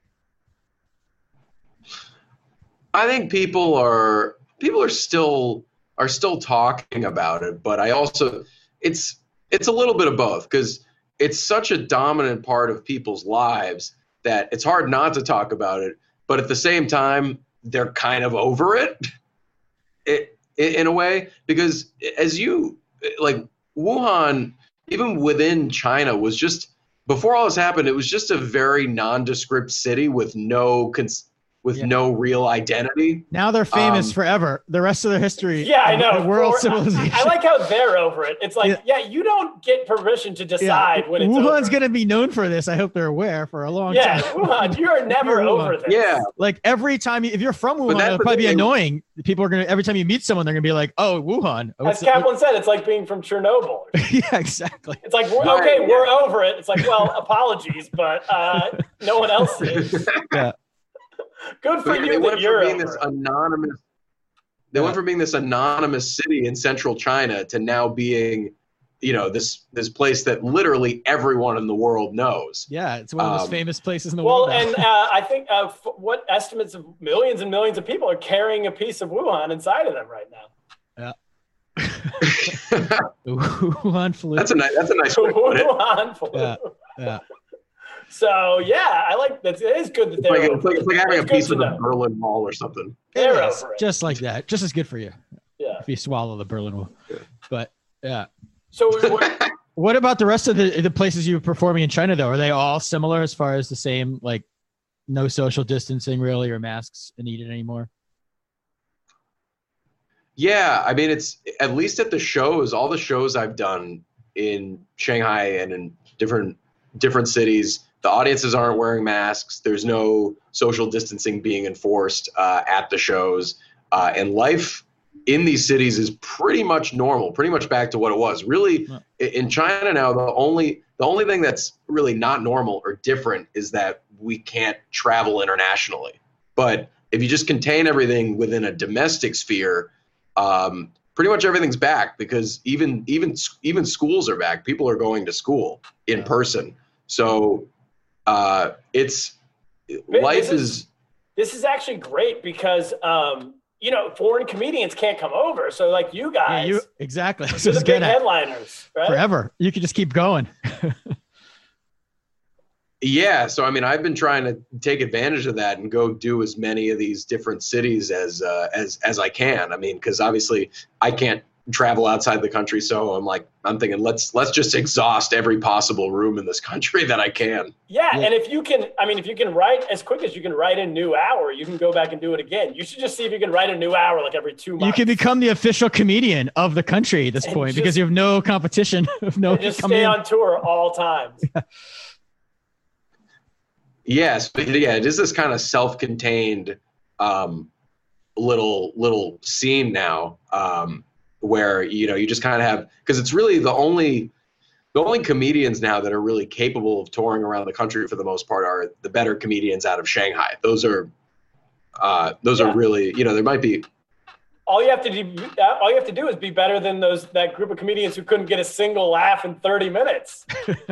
I think people are still talking about it, but I also it's a little bit of both because it's such a dominant part of people's lives that it's hard not to talk about it. But at the same time, they're kind of over it in a way, because as you like Wuhan, even within China was just, before all this happened, it was just a very nondescript city with no real identity. Now they're famous forever. The rest of their history. Yeah, I know. The world civilization. I like how they're over it. It's like, you don't get permission to decide when it's Wuhan's over. going to be known for this. I hope they're aware for a long time. Yeah, Wuhan, you are never over this. Yeah. Like every time, if you're from Wuhan, it'll probably be annoying. People are going to, every time you meet someone, they're going to be like, oh, Wuhan. As Kaplan said, it's like being from Chernobyl. Yeah, exactly. It's like, we're over it. It's like, well, apologies, but no one else is. Yeah. Good for you. They went from being this anonymous. They went from being this anonymous city in central China to now being, this place that literally everyone in the world knows. Yeah, it's one of the most famous places in the world. Well, and I think what estimates of millions and millions of people are carrying a piece of Wuhan inside of them right now. Yeah. Wuhan flu. That's a nice way to put it. Wuhan flu. Yeah. So I like that. It is good that they're it's like having a piece of the Berlin Wall or something. They're over it. Just like that. Just as good for you. Yeah. If you swallow the Berlin Wall. But yeah. So what about the rest of the places you were performing in China though? Are they all similar as far as the same, like no social distancing really or masks needed anymore? Yeah, I mean, it's at least at the shows, all the shows I've done in Shanghai and in different cities, the audiences aren't wearing masks. There's no social distancing being enforced at the shows, and life in these cities is pretty much normal, pretty much back to what it was. Really, in China now, the only thing that's really not normal or different is that we can't travel internationally. But if you just contain everything within a domestic sphere, pretty much everything's back, because even schools are back. People are going to school in person. So this is actually great because foreign comedians can't come over. So like you guys, exactly. So the big headliners, right? Forever. You can just keep going. Yeah. So, I mean, I've been trying to take advantage of that and go do as many of these different cities as I can. I mean, because obviously I can't travel outside the country. So I'm thinking, let's just exhaust every possible room in this country that I can. Yeah. And if you can write as quick as you can write a new hour, you can go back and do it again. You should just see if you can write a new hour like every 2 months. You can become the official comedian of the country at this point, because you have no competition. Just stay on tour all times. Yes, but yeah, it is this kind of self-contained little scene now, where you just kind of have, because it's really the only comedians now that are really capable of touring around the country for the most part are the better comedians out of Shanghai. Those are really, there might be. All you have to do is be better than that group of comedians who couldn't get a single laugh in 30 minutes.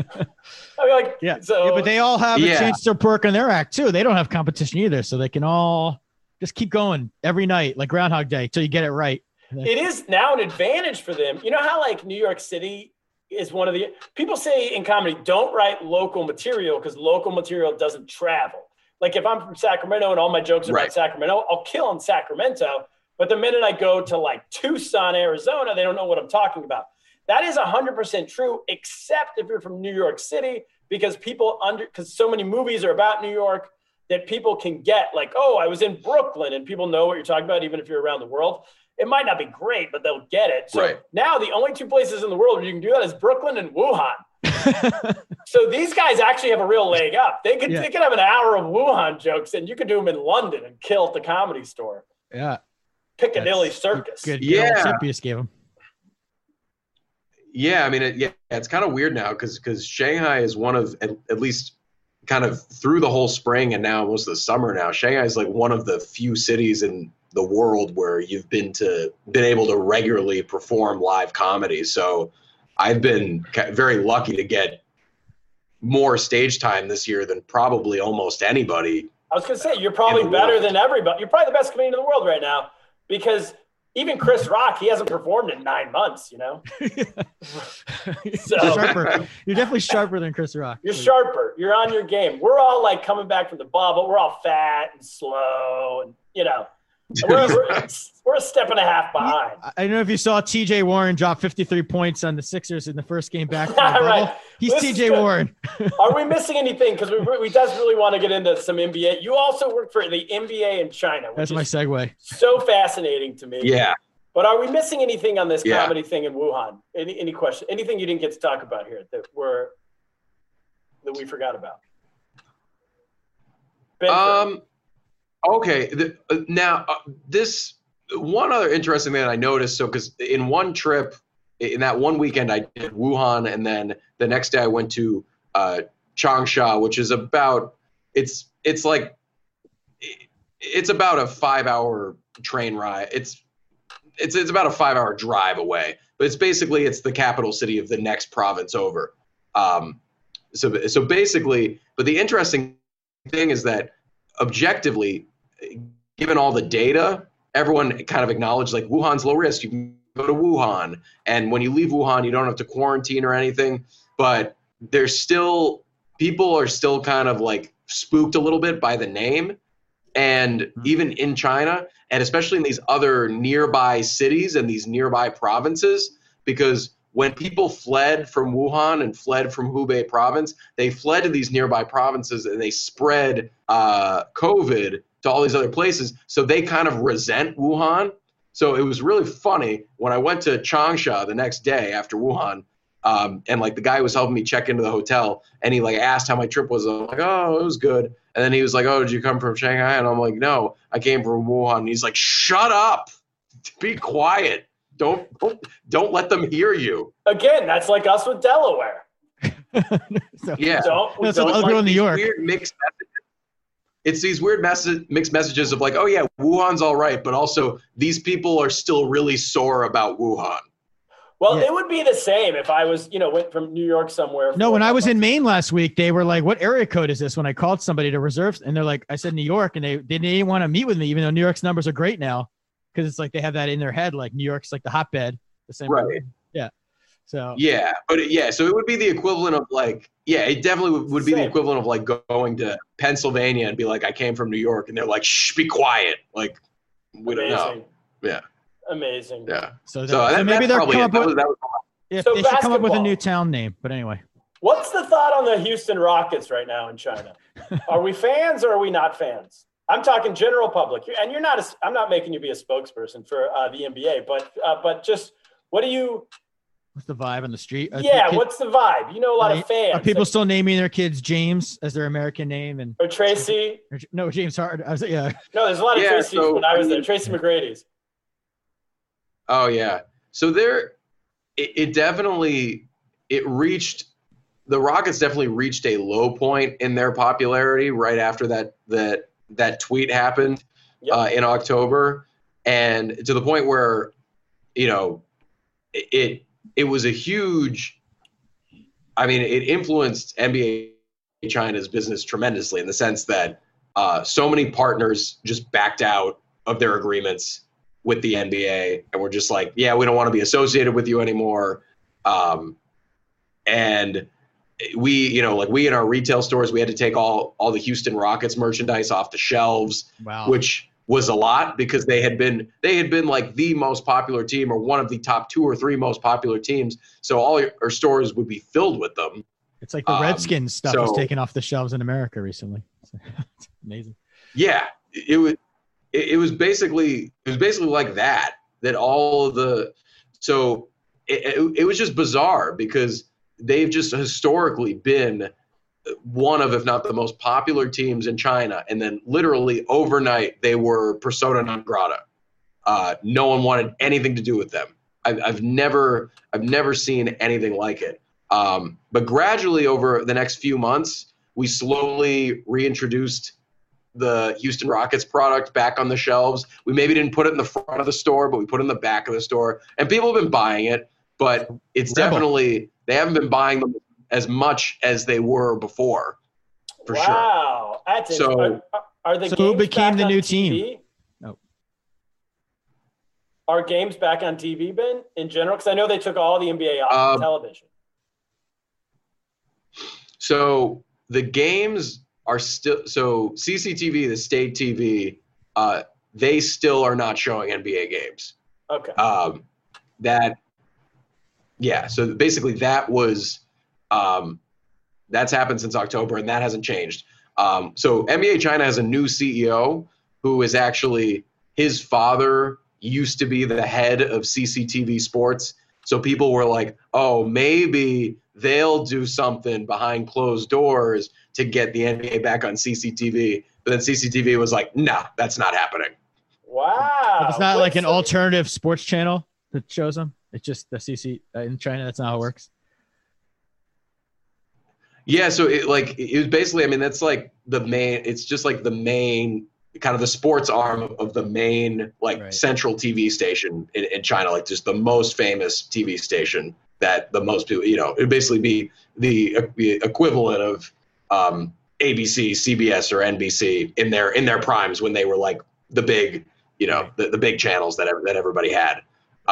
But they all have a chance to work on their act too. They don't have competition either, so they can all just keep going every night, like Groundhog Day, till you get it right. It is now an advantage for them. You know how like New York City is one of the people say in comedy, don't write local material because local material doesn't travel. Like if I'm from Sacramento and all my jokes are about Sacramento, I'll kill in Sacramento. But the minute I go to like Tucson, Arizona, they don't know what I'm talking about. That is 100% true, except if you're from New York City, because because so many movies are about New York that people can get like, oh, I was in Brooklyn, and people know what you're talking about, even if you're around the world. It might not be great, but they'll get it. So now the only two places in the world where you can do that is Brooklyn and Wuhan. So these guys actually have a real leg up. They could have an hour of Wuhan jokes, and you could do them in London and kill at the Comedy Store. Yeah. Piccadilly Circus. Good Sympius gave him. Yeah, I mean, it's kind of weird now because Shanghai is one of, at least kind of through the whole spring and now most of the summer now, Shanghai is like one of the few cities in the world where you've been able to regularly perform live comedy. So I've been very lucky to get more stage time this year than probably almost anybody. I was going to say, you're probably better than everybody. You're probably the best comedian in the world right now, because even Chris Rock, he hasn't performed in 9 months, So sharper. You're definitely sharper than Chris Rock. You're sharper. You're on your game. We're all like coming back from the bubble. We're all fat and slow, and we're a step and a half behind. I don't know if you saw TJ Warren drop 53 points on the Sixers in the first game back from the bubble. Right. He's TJ Warren. Are we missing anything? Because we desperately want to get into some NBA. You also work for the NBA in China. That's my segue. So fascinating to me. Yeah. But are we missing anything on this comedy thing in Wuhan? Any question? Anything you didn't get to talk about here that we forgot about? Okay. Now, this one other interesting thing that I noticed. So, because in one trip, in that one weekend, I did Wuhan, and then the next day I went to Changsha, which is about it's about a 5-hour train ride. It's about a 5-hour drive away, but it's the capital city of the next province over. So basically, but the interesting thing is that objectively, given all the data, everyone kind of acknowledged like Wuhan's low risk. You can go to Wuhan, and when you leave Wuhan, you don't have to quarantine or anything. But people are still kind of like spooked a little bit by the name, and even in China, and especially in these other nearby cities and these nearby provinces, because when people fled from Wuhan and fled from Hubei province, they fled to these nearby provinces and they spread COVID to all these other places. So they kind of resent Wuhan. So it was really funny when I went to Changsha the next day after Wuhan, and like the guy was helping me check into the hotel, and he like asked how my trip was. I'm like, oh, it was good. And then he was like, oh, did you come from Shanghai? And I'm like, no, I came from Wuhan. And he's like, shut up, be quiet. Don't let them hear you. Again, that's like us with Delaware. Yeah, that's other people in New York. Weird mixed messages. It's these weird mixed messages of like, oh yeah, Wuhan's all right, but also these people are still really sore about Wuhan. Well, it would be the same if I was, went from New York somewhere. No, when I was in Maine last week, they were like, what area code is this? When I called somebody to reserve, and they're like, I said New York, and they didn't want to meet with me, even though New York's numbers are great now, because it's like they have that in their head, like New York's like the hotbed. The same right. way. Yeah. So yeah, but so it would be the equivalent of like, it definitely would be the equivalent of like going to Pennsylvania and be like, I came from New York, and they're like, shh, be quiet. Like, we don't know. Yeah. Amazing. Yeah. So maybe they're coming up with, they should come up with a new town name. But anyway, what's the thought on the Houston Rockets right now in China? Are we fans or are we not fans? I'm talking general public, and I'm not making you be a spokesperson for the NBA, but just what do you? What's the vibe on the street? What's the vibe? A lot of fans. Are people still naming their kids James as their American name or Tracy? No, James Harden. No, there's a lot of Tracy's when I was there. Tracy McGrady's. Oh yeah. So the Rockets definitely reached a low point in their popularity right after that tweet happened in October, and to the point where it was a huge. I mean, it influenced NBA China's business tremendously in the sense that so many partners just backed out of their agreements with the NBA and were just like, yeah, we don't want to be associated with you anymore. And we in our retail stores, we had to take all the Houston Rockets merchandise off the shelves, which was a lot because they had been like the most popular team or one of the top 2 or 3 most popular teams. So all our stores would be filled with them. It's like the Redskins stuff was taken off the shelves in America recently. It's amazing. Yeah, it was basically like that all of the, so it was just bizarre because they've just historically been one of, if not the most popular teams in China. And then literally overnight they were persona non grata. No one wanted anything to do with them. I've never seen anything like it. But gradually over the next few months, we slowly reintroduced the Houston Rockets product back on the shelves. We maybe didn't put it in the front of the store, but we put it in the back of the store, and people have been buying it, but it's definitely, they haven't been buying them as much as they were before, for sure. Wow. So, are the games who became the new TV? team? No. Are games back on TV, Ben, in general? Because I know they took all the NBA off television. So the games are still, so CCTV, the state TV, they still are not showing NBA games. Okay. So basically that was, that's happened since October, and that hasn't changed. So NBA China has a new CEO who is actually, his father used to be the head of CCTV Sports. So people were like, oh, maybe they'll do something behind closed doors to get the NBA back on CCTV. But then CCTV was like, nah, that's not happening. Wow. It's not like an alternative sports channel that shows them. It's just the CC in China. That's not how it works. Yeah. So it was basically, I mean, that's like the main, it's just like the main kind of the sports arm of the main central TV station in China, like just the most famous TV station that the most people, it'd basically be the equivalent of ABC, CBS, or NBC in their primes when they were like the big, the big channels that everybody had.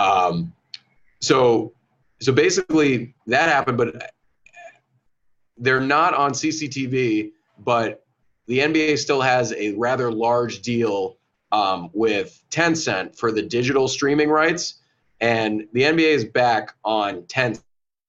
So basically that happened, but they're not on CCTV, but the NBA still has a rather large deal with Tencent for the digital streaming rights, and the NBA is back on Tencent.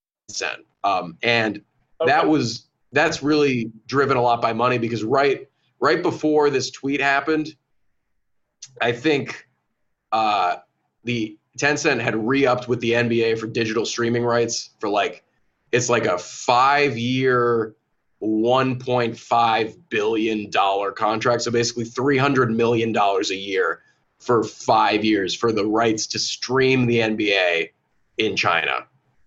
And that's really driven a lot by money because right before this tweet happened, I think the Tencent had re-upped with the NBA for digital streaming rights for it's like a 5-year, $1.5 billion contract. So basically $300 million a year for 5 years for the rights to stream the NBA in China.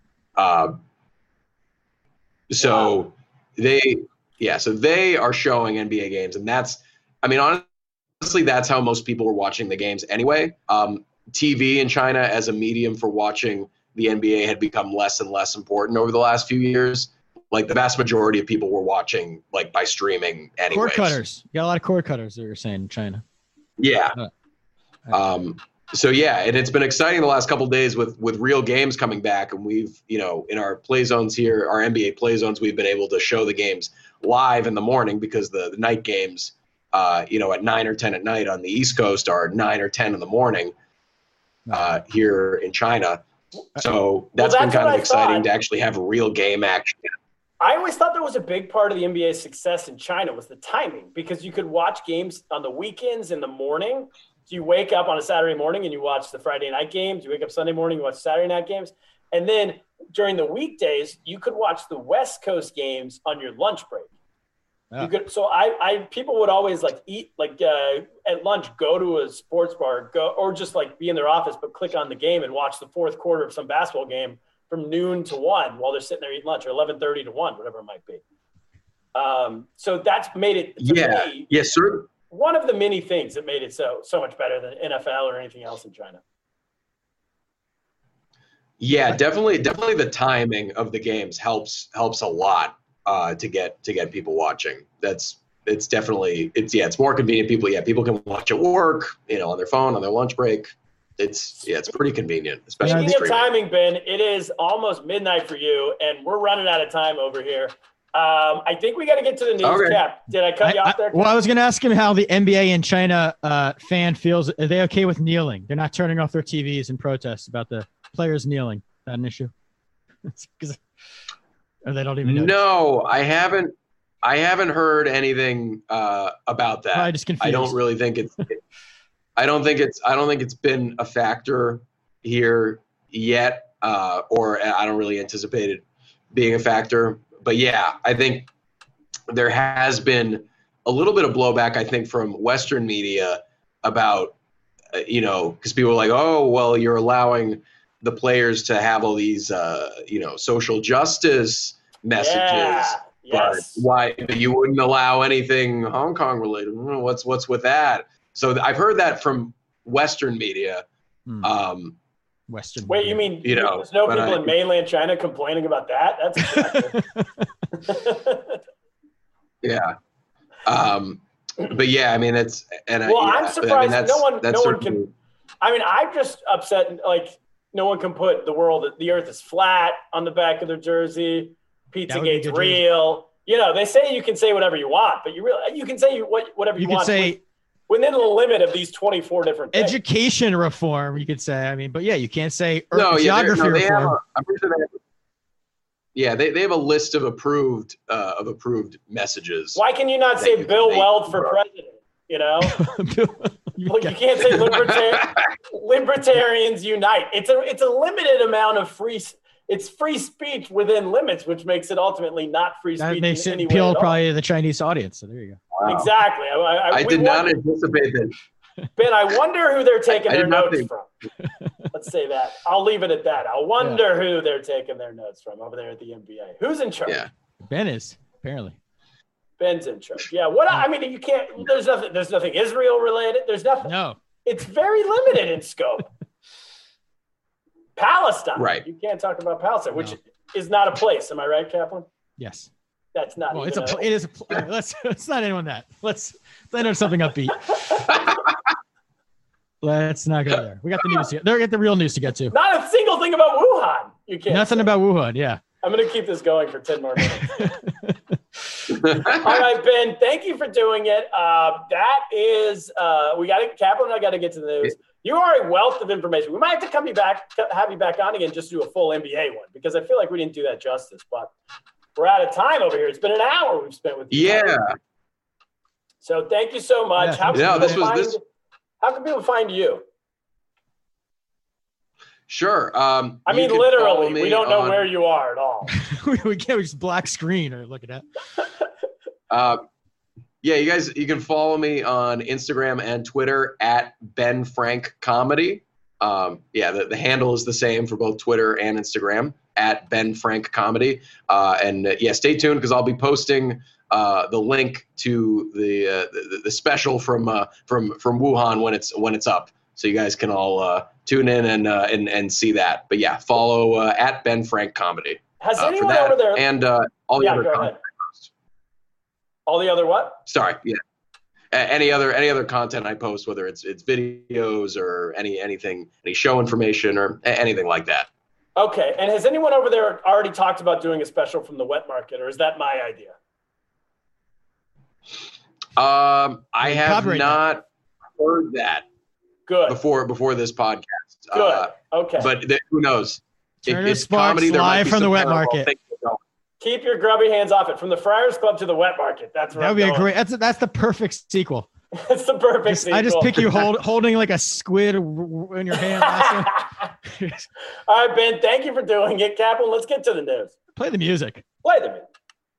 So they are showing NBA games, and honestly, that's how most people were watching the games anyway. TV in China as a medium for watching the NBA had become less and less important over the last few years. Like the vast majority of people were watching by streaming anyways. Cord cutters. You got a lot of cord cutters that you're saying in China. Yeah. So yeah, and it's been exciting the last couple of days with real games coming back, and we've, in our play zones here, our NBA play zones, we've been able to show the games live in the morning because the night games, at 9 or 10 at night on the East Coast are 9 or 10 in the morning here in China. So that's been kind of exciting to actually have real game action. I always thought that was a big part of the NBA's success in China was the timing, because you could watch games on the weekends in the morning. So you wake up on a Saturday morning and you watch the Friday night games. You wake up Sunday morning, you watch Saturday night games. And then during the weekdays, you could watch the West Coast games on your lunch break. Yeah. You could, so people would always eat at lunch, go to a sports bar, or just be in their office, but click on the game and watch the fourth quarter of some basketball game from noon to 1 while they're sitting there eating lunch, or 11:30 to 1, whatever it might be. So that's made it Yes, sir. One of the many things that made it so much better than NFL or anything else in China. Yeah, definitely the timing of the games helps a lot to get people watching. It's more convenient. People can watch at work, on their phone, on their lunch break. It's pretty convenient, especially Speaking of timing, Ben, it is almost midnight for you, and we're running out of time over here. I think we got to get to the news. Okay. Cap, did I cut you off there? Well, I was going to ask him how the NBA in China fan feels. Are they okay with kneeling? They're not turning off their TVs in protest about the players kneeling. Is that an issue? Or they don't even know. No, I haven't heard anything about that. Probably just confused. I don't really think it's. I don't think it's been a factor here yet, or I don't really anticipate it being a factor. But yeah, I think there has been a little bit of blowback, I think, from Western media about, because people are like, oh, well, you're allowing the players to have all these, social justice messages. Yeah, but yes. Why you wouldn't allow anything Hong Kong related? What's with that? So I've heard that from Western media. Western. Wait, you mean there's no people in mainland China complaining about that? That's a yeah. But yeah, I mean, it's I'm surprised no one can. I mean, I'm just upset. No one can put the Earth is flat on the back of their jersey. Pizzagate's real. They say you can say whatever you want, but you can say whatever you want. Say. Within the limit of these 24 different things. Education reform, you could say. I mean, but yeah, you can't say geography reform. I'm pretty sure they have a list of approved messages. Why can you not say Bill Weld for president? You can't say libertarians unite. It's a limited amount of it's free speech within limits, which makes it ultimately not free speech. That makes it appeal probably to the Chinese audience. So there you go. Wow. Exactly. I did not anticipate that. Ben, I wonder who they're taking their notes from. Let's say that. I'll leave it at that. I wonder who they're taking their notes from over there at the NBA. Who's in charge? Yeah. Ben is, apparently. Ben's in charge. Yeah. You can't, there's nothing Israel related. There's nothing. No. It's very limited in scope. Palestine. Right. You can't talk about Palestine, which is not a place. Am I right, Kaplan? Yes. That's not. Well, it is. Let's not end on that. Let's end on something upbeat. Let's not go there. We got the news here. They'll get the real news to get to. Not a single thing about Wuhan. You can't. Nothing about Wuhan. Yeah. I'm going to keep this going for 10 more minutes. All right, Ben. Thank you for doing it. That is, Kaplan and I got to get to the news. You are a wealth of information. We might have to have you back on again, just to do a full NBA one, because I feel like we didn't do that justice. But we're out of time over here. It's been an hour we've spent with you. Yeah. So thank you so much. Yeah. How can people find you? Sure. I mean, literally, we don't know where you are at all. we can't just black screen or look at that. Yeah, you can follow me on Instagram and Twitter at Ben Frank Comedy. The handle is the same for both Twitter and Instagram at Ben Frank Comedy. Stay tuned because I'll be posting the link to the special from Wuhan when it's up, so you guys can all tune in and see that. But yeah, follow at Ben Frank Comedy. Has anyone over there and all the other content. All the other what? Sorry, yeah. Any other content I post, whether it's videos or anything, any show information or anything like that. Okay. And has anyone over there already talked about doing a special from the wet market, or is that my idea? I have not heard that. Good. Before this podcast. Good. Okay. But who knows? It's comedy. Live from the wet market. Keep your grubby hands off it. From the Friars Club to the wet market. That's that would be a great. That's the perfect sequel. It's the perfect sequel. I just pick you holding like a squid in your hand. All right, Ben. Thank you for doing it, Kaplan. Let's get to the news. Play the music. Play the music.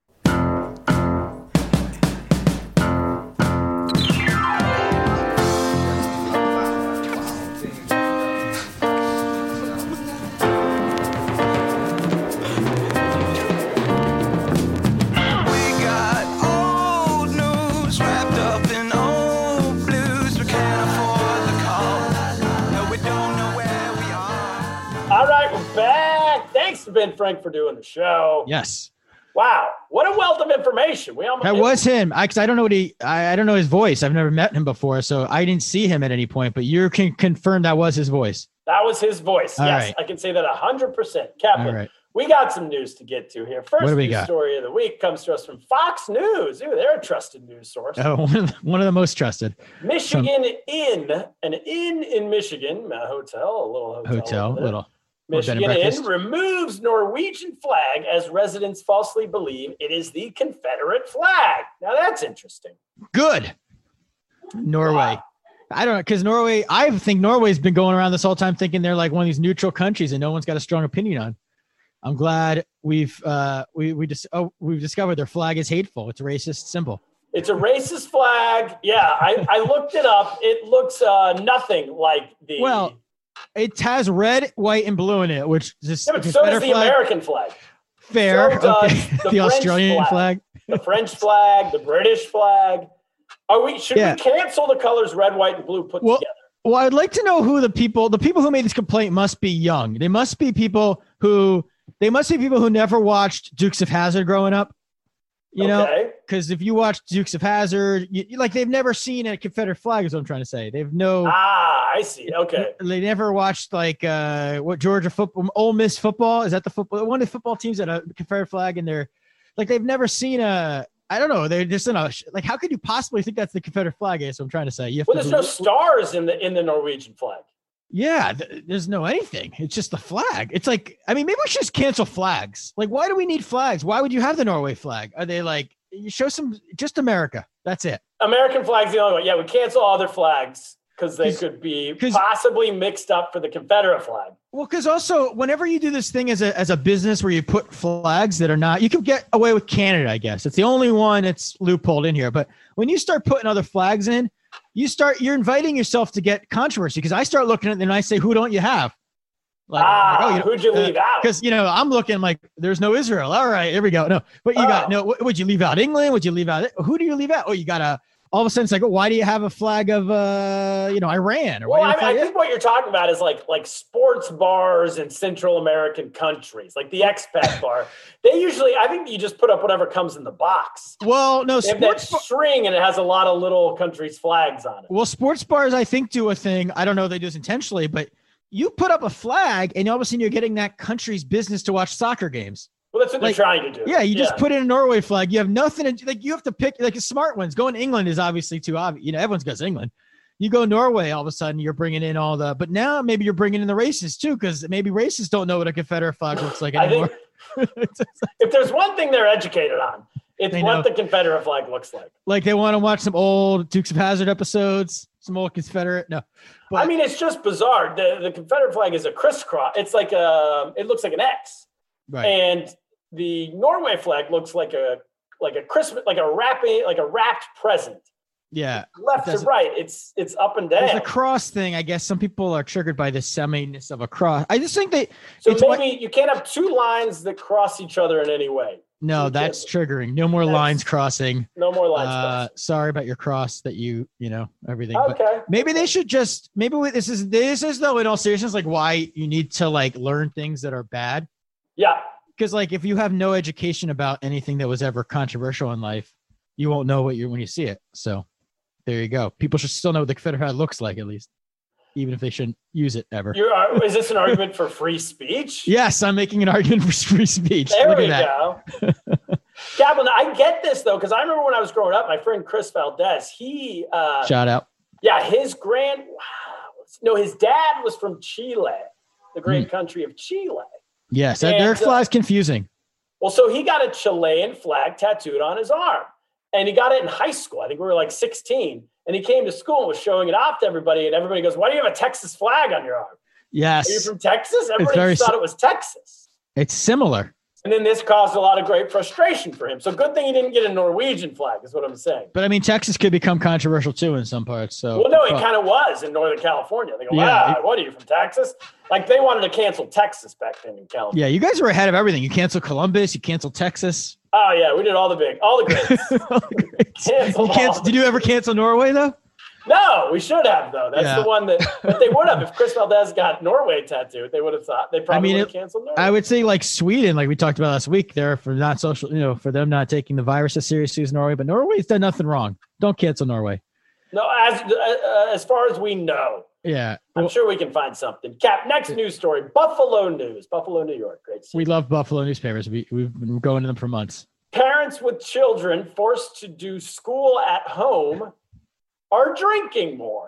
Ben Frank for doing the show. Yes. Wow, what a wealth of information. That was him. I don't know I don't know his voice. I've never met him before, so I didn't see him at any point. But you can confirm that was his voice. That was his voice. All yes, right. I can say that 100%. Kaplan, all right. We got some news to get to here. First news story of the week comes to us from Fox News. Ooh, they're a trusted news source. Oh, one of the most trusted. Michigan Inn, an inn in Michigan, a hotel, a little hotel. Michigan Inn removes Norwegian flag as residents falsely believe it is the Confederate flag. Now that's interesting. Good. Norway. Wow. I don't know, because I think Norway's been going around this whole time thinking they're like one of these neutral countries and no one's got a strong opinion on. I'm glad we've discovered their flag is hateful. It's a racist symbol. It's a racist flag. Yeah, I looked it up. It looks nothing like the. Well, it has red, white, and blue in it, which is but so does the American flag. Fair. So okay. The Australian flag, the French flag, the British flag. Should we cancel the colors red, white, and blue put together? Well, I'd like to know who the people who made this complaint must be young. They must be people who never watched Dukes of Hazzard growing up. You know, because if you watch Dukes of Hazzard, they've never seen a Confederate flag is what I'm trying to say. They've no. I see. Okay. They never watched what Georgia football, Ole Miss football. Is that the football? One of the football teams that a Confederate flag and they're they've never seen I don't know. They're just in how could you possibly think that's the Confederate flag? Is what I'm trying to say. There's no stars in the Norwegian flag. Yeah, there's no anything. It's just the flag. It's maybe we should just cancel flags. Why do we need flags? Why would you have the Norway flag? Are they you show just America? That's it. American flag's the only one. Yeah, we cancel all other flags because they could be possibly mixed up for the Confederate flag. Well, because also whenever you do this thing as a business where you put flags that are not, you can get away with Canada, I guess. It's the only one that's loopholed in here. But when you start putting other flags in, you're inviting yourself to get controversy because I start looking at them and I say, who don't you have? Who'd you leave out? Because, I'm looking there's no Israel. All right, here we go. No, but you got would you leave out England? Would you leave out, who do you leave out? Oh, you got all of a sudden it's why do you have a flag of, Iran? Or I think what you're talking about is like sports bars in Central American countries, like the expat bar. They usually, I think you just put up whatever comes in the box. Well, no, they have that string and it has a lot of little countries' flags on it. Well, sports bars, I think, do a thing. I don't know if they do this intentionally, but you put up a flag and all of a sudden you're getting that country's business to watch soccer games. Well, that's what they're trying to do. Yeah, you just put in a Norway flag. You have nothing. You have to pick smart ones. Going to England is obviously too obvious. Everyone's goes to England. You go Norway, all of a sudden you're bringing in but now maybe you're bringing in the racists too, because maybe racists don't know what a Confederate flag looks like anymore. If there's one thing they're educated on, it's what the Confederate flag looks like. They want to watch some old Dukes of Hazzard episodes. some old Confederate. No, but I mean, it's just bizarre. The Confederate flag is a crisscross. It's like it looks like an X, right? And the Norway flag looks like a Christmas, like a wrapped present. Yeah, left to right. It's up and down. There's a cross thing. I guess some people are triggered by the seminess of a cross. I just think that you can't have two lines that cross each other in any way. No, that's triggering. No more lines crossing. No more lines crossing. Sorry about your cross that you know, everything. Okay. But maybe they should just, this is though, in all seriousness, like why you need to like learn things that are bad. Yeah. Because like, if you have no education about anything that was ever controversial in life, you won't know when you see it. So there you go. People should still know what the Confederate flag looks like, at least, even if they shouldn't use it ever. Is this an argument for free speech? Yes, I'm making an argument for free speech. There we go. Kaplan, I get this, though, because I remember when I was growing up, my friend Chris Valdez, he... Shout out. Yeah, his dad was from Chile, the great country of Chile. Yes, their flag's confusing. Well, so he got a Chilean flag tattooed on his arm. And he got it in high school. I think we were like 16. And he came to school and was showing it off to everybody. And everybody goes, why do you have a Texas flag on your arm? Yes. Are you from Texas? Everybody thought it was Texas. It's similar. And then this caused a lot of great frustration for him. So good thing he didn't get a Norwegian flag is what I'm saying. But I mean, Texas could become controversial too in some parts. So well, no, it kind of was in Northern California. They go, wow, what are you from Texas? Like they wanted to cancel Texas back then in California. Yeah, you guys were ahead of everything. You canceled Columbus. You canceled Texas. Oh yeah, we did all the greats. Did you ever cancel Norway though? No, we should have though. That's the one that they would have. If Chris Valdez got Norway tattooed, they would have thought they probably would have canceled Norway. I would say like Sweden, like we talked about last week, they're for not social, for them not taking the virus as seriously as Norway. But Norway's done nothing wrong. Don't cancel Norway. No, as far as we know. Yeah, I'm sure we can find something. Cap, next news story: Buffalo News, Buffalo, New York. Great city. We love Buffalo newspapers. We've been going to them for months. Parents with children forced to do school at home are drinking more.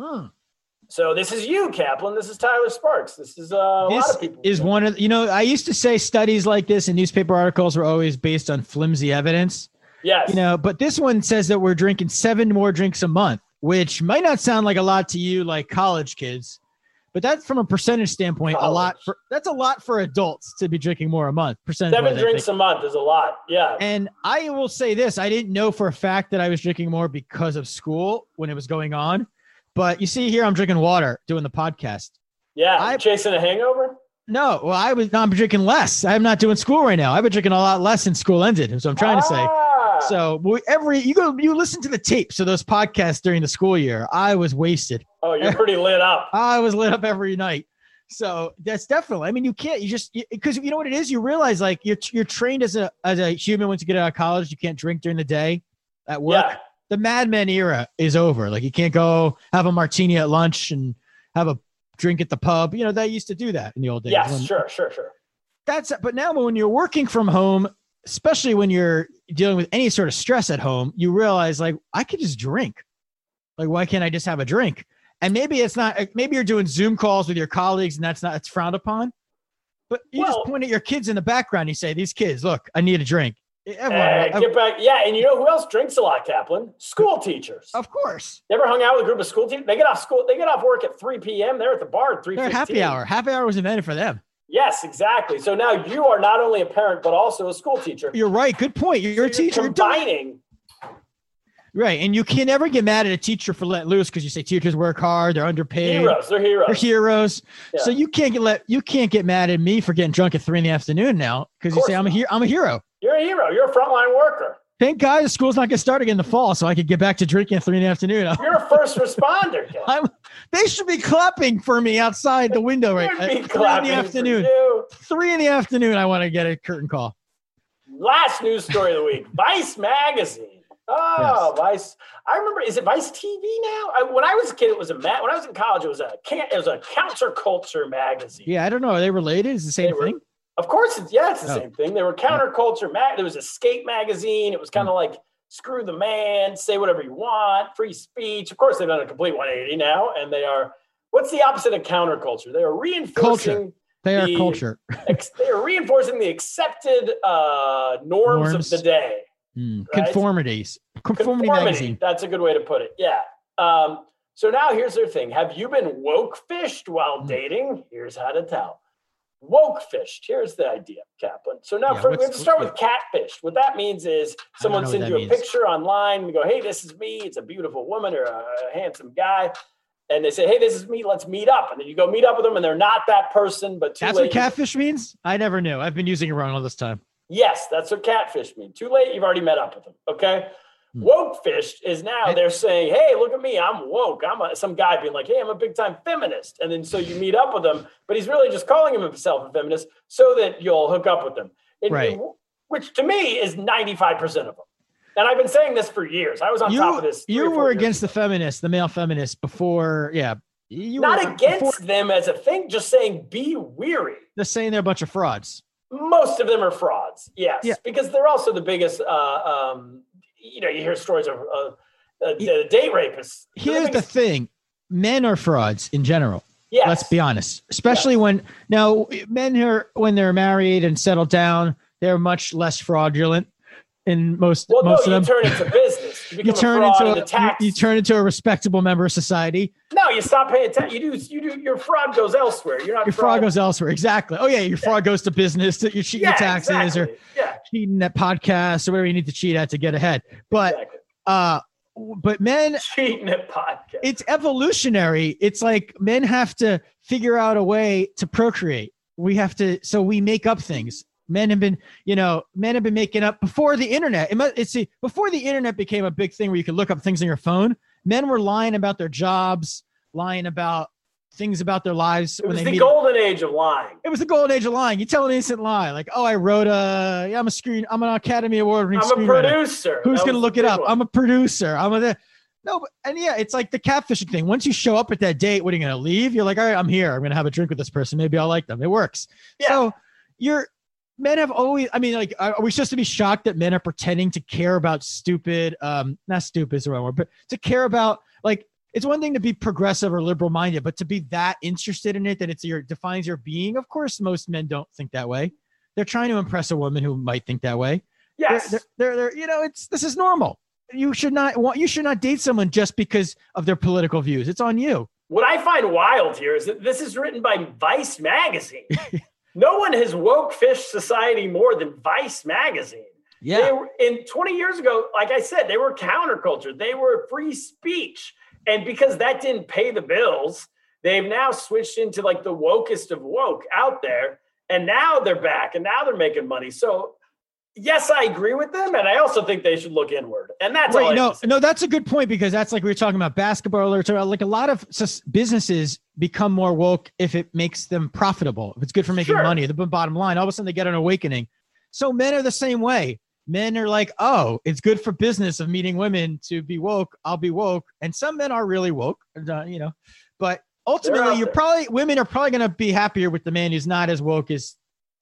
So this is you, Kaplan. This is Tyler Sparks. This is a lot of people. Is one of I used to say studies like this and newspaper articles were always based on flimsy evidence. Yes. But this one says that we're drinking 7 more drinks a month, which might not sound like a lot to you, like college kids, but that's from a percentage standpoint, that's a lot for adults to be drinking more a month. 7 drinks a month is a lot. Yeah. And I will say this, I didn't know for a fact that I was drinking more because of school when it was going on. But you see here, I'm drinking water doing the podcast. Yeah. Chasing a hangover? No, well, I'm drinking less. I'm not doing school right now. I've been drinking a lot less since school ended. So I'm trying to say. So you listen to the tapes of those podcasts during the school year. I was wasted. Oh, you're pretty lit up. I was lit up every night. So that's definitely, I mean, because you know what it is? You realize like you're trained as a human once you get out of college, you can't drink during the day at work. Yeah. The Mad Men era is over. Like you can't go have a martini at lunch and have a drink at the pub. They used to do that in the old days. Yes, sure. But now when you're working from home, especially when you're dealing with any sort of stress at home, you realize like, I could just drink. Like, why can't I just have a drink? And maybe you're doing Zoom calls with your colleagues and it's frowned upon, but you just point at your kids in the background. You say, these kids, look, I need a drink. Get back. Yeah. And you know who else drinks a lot, Kaplan? School teachers. Of course. You ever hung out with a group of school teachers? They get off work at 3 p.m. They're at the bar at 3:15. They're happy hour. Happy hour was invented for them. Yes, exactly. So now you are not only a parent, but also a school teacher. You're right. Good point. You're a teacher. Combining. Right. And you can never get mad at a teacher for letting loose because you say teachers work hard. They're underpaid. They're heroes. Yeah. So you can't get mad at me for getting drunk at 3 p.m. now because you say I'm a hero. You're a hero. You're a frontline worker. Thank God the school's not going to start again in the fall, so I could get back to drinking at 3 p.m. You're a first responder, kid. They should be clapping for me outside the window right now. 3 in the afternoon. 3 in the afternoon, I want to get a curtain call. Last news story of the week. Vice Magazine. Oh, yes. Vice. I remember, is it Vice TV now? When I was a kid, it was when I was in college, it was a counterculture magazine. Yeah, I don't know. Are they related? Is it the same thing? Of course, it's the same thing. They were counterculture. There was a skate magazine. It was kind of like screw the man, say whatever you want, free speech. Of course, they've done a complete 180 now, and they are. What's the opposite of counterculture? They are reinforcing culture. They are culture. They are reinforcing the accepted norms of the day. Right? Conformity magazine. That's a good way to put it. Yeah. So now here's their thing. Have you been woke fished while dating? Here's how to tell. Woke fished. Here's the idea, Kaplan. So now we have to start with catfished. What that means is someone sends you a picture online and go, hey, this is me. It's a beautiful woman or a handsome guy. And they say, hey, this is me. Let's meet up. And then you go meet up with them and they're not that person, but too late. That's what catfish means? I never knew. I've been using it wrong all this time. Yes, that's what catfish means. Too late. You've already met up with them. Okay. Woke fished is now they're saying, hey, look at me. I'm woke. Some guy being like, hey, I'm a big time feminist. And then so you meet up with him, but he's really just calling himself a feminist so that you'll hook up with them. Which to me is 95% of them. And I've been saying this for years. I was on top of this. You were against the feminists, the male feminists before. Yeah. Not against them as a thing, just saying be weary. Just saying they're a bunch of frauds. Most of them are frauds. Yes. Yeah. Because they're also the biggest, you hear stories of date rapists. Here's the thing. Men are frauds in general. Yes. Let's be honest. Especially when when they're married and settled down, they're much less fraudulent in most of them. You turn into business. You turn into a respectable member of society. No, you stop paying attention. You do your fraud goes elsewhere. Your fraud goes elsewhere. Exactly. Oh yeah. Your fraud goes to business. You're cheating your taxes or cheating at podcasts or whatever you need to cheat at to get ahead. But, but men cheating at podcasts. It's evolutionary. It's like men have to figure out a way to procreate. So we make up things. Men have been making up before the internet. Before the internet became a big thing where you could look up things on your phone, men were lying about their jobs, lying about things about their lives. It was the golden age of lying. It was the golden age of lying. You tell an innocent lie. Like, oh, I wrote I'm an Academy Award winning screenwriter. I'm a producer. Who's going to look it up? I'm a producer. It's like the catfishing thing. Once you show up at that date, what are you going to leave? You're like, all right, I'm here. I'm going to have a drink with this person. Maybe I'll like them. It works. Yeah. So men have always, are we supposed to be shocked that men are pretending to care about stupid, not stupid is the wrong word, but to care about, it's one thing to be progressive or liberal minded, but to be that interested in it, that defines your being. Of course, most men don't think that way. They're trying to impress a woman who might think that way. Yes. This is normal. You should not date someone just because of their political views. It's on you. What I find wild here is that this is written by Vice magazine. No one has woke fish society more than Vice magazine. Yeah. In 20 years ago, like I said, they were counterculture. They were free speech. And because that didn't pay the bills, they've now switched into the wokest of woke out there. And now they're back and now they're making money. So yes, I agree with them. And I also think they should look inward. And that's No, that's a good point, because that's like we were talking about basketball earlier. Like a lot of businesses become more woke if it makes them profitable. If it's good for making money, the bottom line, all of a sudden they get an awakening. So men are the same way. Men are like, oh, it's good for business of meeting women to be woke. I'll be woke. And some men are really woke, but ultimately women are probably going to be happier with the man who's not as woke as,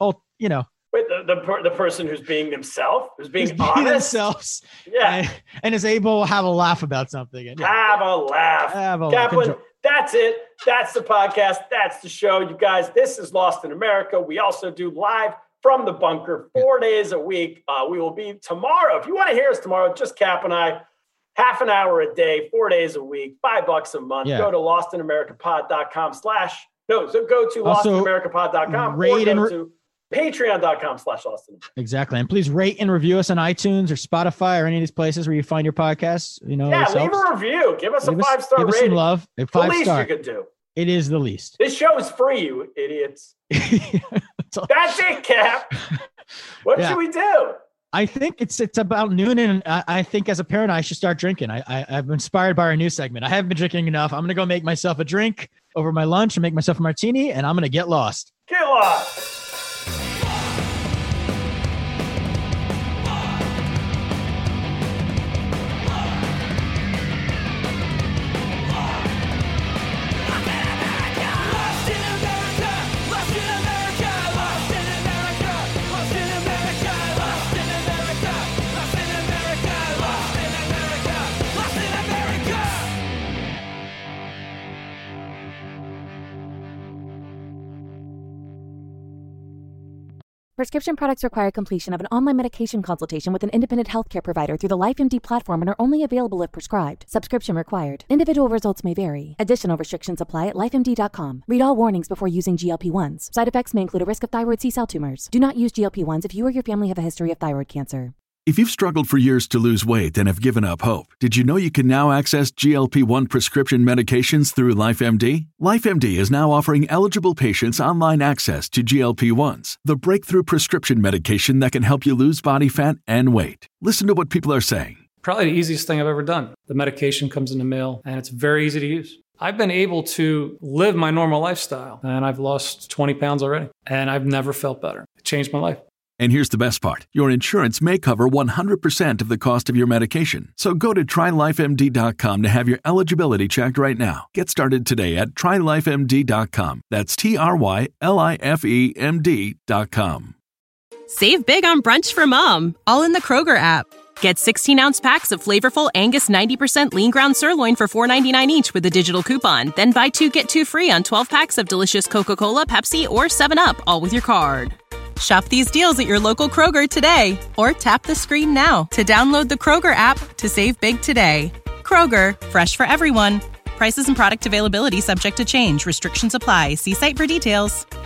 Wait, the person who's being themselves, who's being honest, themselves, and is able to have a laugh about something. And, Have a laugh. Kaplan, that's it. That's the podcast. That's the show. You guys, this is Lost in America. We also do live from the bunker 4 days a week. We will be tomorrow. If you want to hear us tomorrow, just Cap and I, half an hour a day, 4 days a week, $5 a month. Go to lostinamericapod.com go to lostinamericapod.com or go to patreon.com/Austin. Exactly. And please rate and review us on iTunes or Spotify or any of these places where you find your podcasts. Leave a review. Give us a 5-star rating. Give us some love. The least you could do. It is the least. This show is free, you idiots. That's it, Cap. What should we do? I think it's about noon, and I think as a parent, I should start drinking. I've been inspired by our new segment. I haven't been drinking enough. I'm going to go make myself a drink over my lunch and make myself a martini, and I'm going to get lost. Get lost. Prescription products require completion of an online medication consultation with an independent healthcare provider through the LifeMD platform and are only available if prescribed. Subscription required. Individual results may vary. Additional restrictions apply at lifemd.com. Read all warnings before using GLP-1s. Side effects may include a risk of thyroid C-cell tumors. Do not use GLP-1s if you or your family have a history of thyroid cancer. If you've struggled for years to lose weight and have given up hope, did you know you can now access GLP-1 prescription medications through LifeMD? LifeMD is now offering eligible patients online access to GLP-1s, the breakthrough prescription medication that can help you lose body fat and weight. Listen to what people are saying. Probably the easiest thing I've ever done. The medication comes in the mail and it's very easy to use. I've been able to live my normal lifestyle and I've lost 20 pounds already and I've never felt better. It changed my life. And here's the best part. Your insurance may cover 100% of the cost of your medication. So go to TryLifeMD.com to have your eligibility checked right now. Get started today at TryLifeMD.com. That's TryLifeMD.com. Save big on brunch for mom, all in the Kroger app. Get 16-ounce packs of flavorful Angus 90% lean ground sirloin for $4.99 each with a digital coupon. Then buy 2, get 2 free on 12 packs of delicious Coca-Cola, Pepsi, or 7-Up, all with your card. Shop these deals at your local Kroger today, or tap the screen now to download the Kroger app to save big today. Kroger, fresh for everyone. Prices and product availability subject to change. Restrictions apply. See site for details.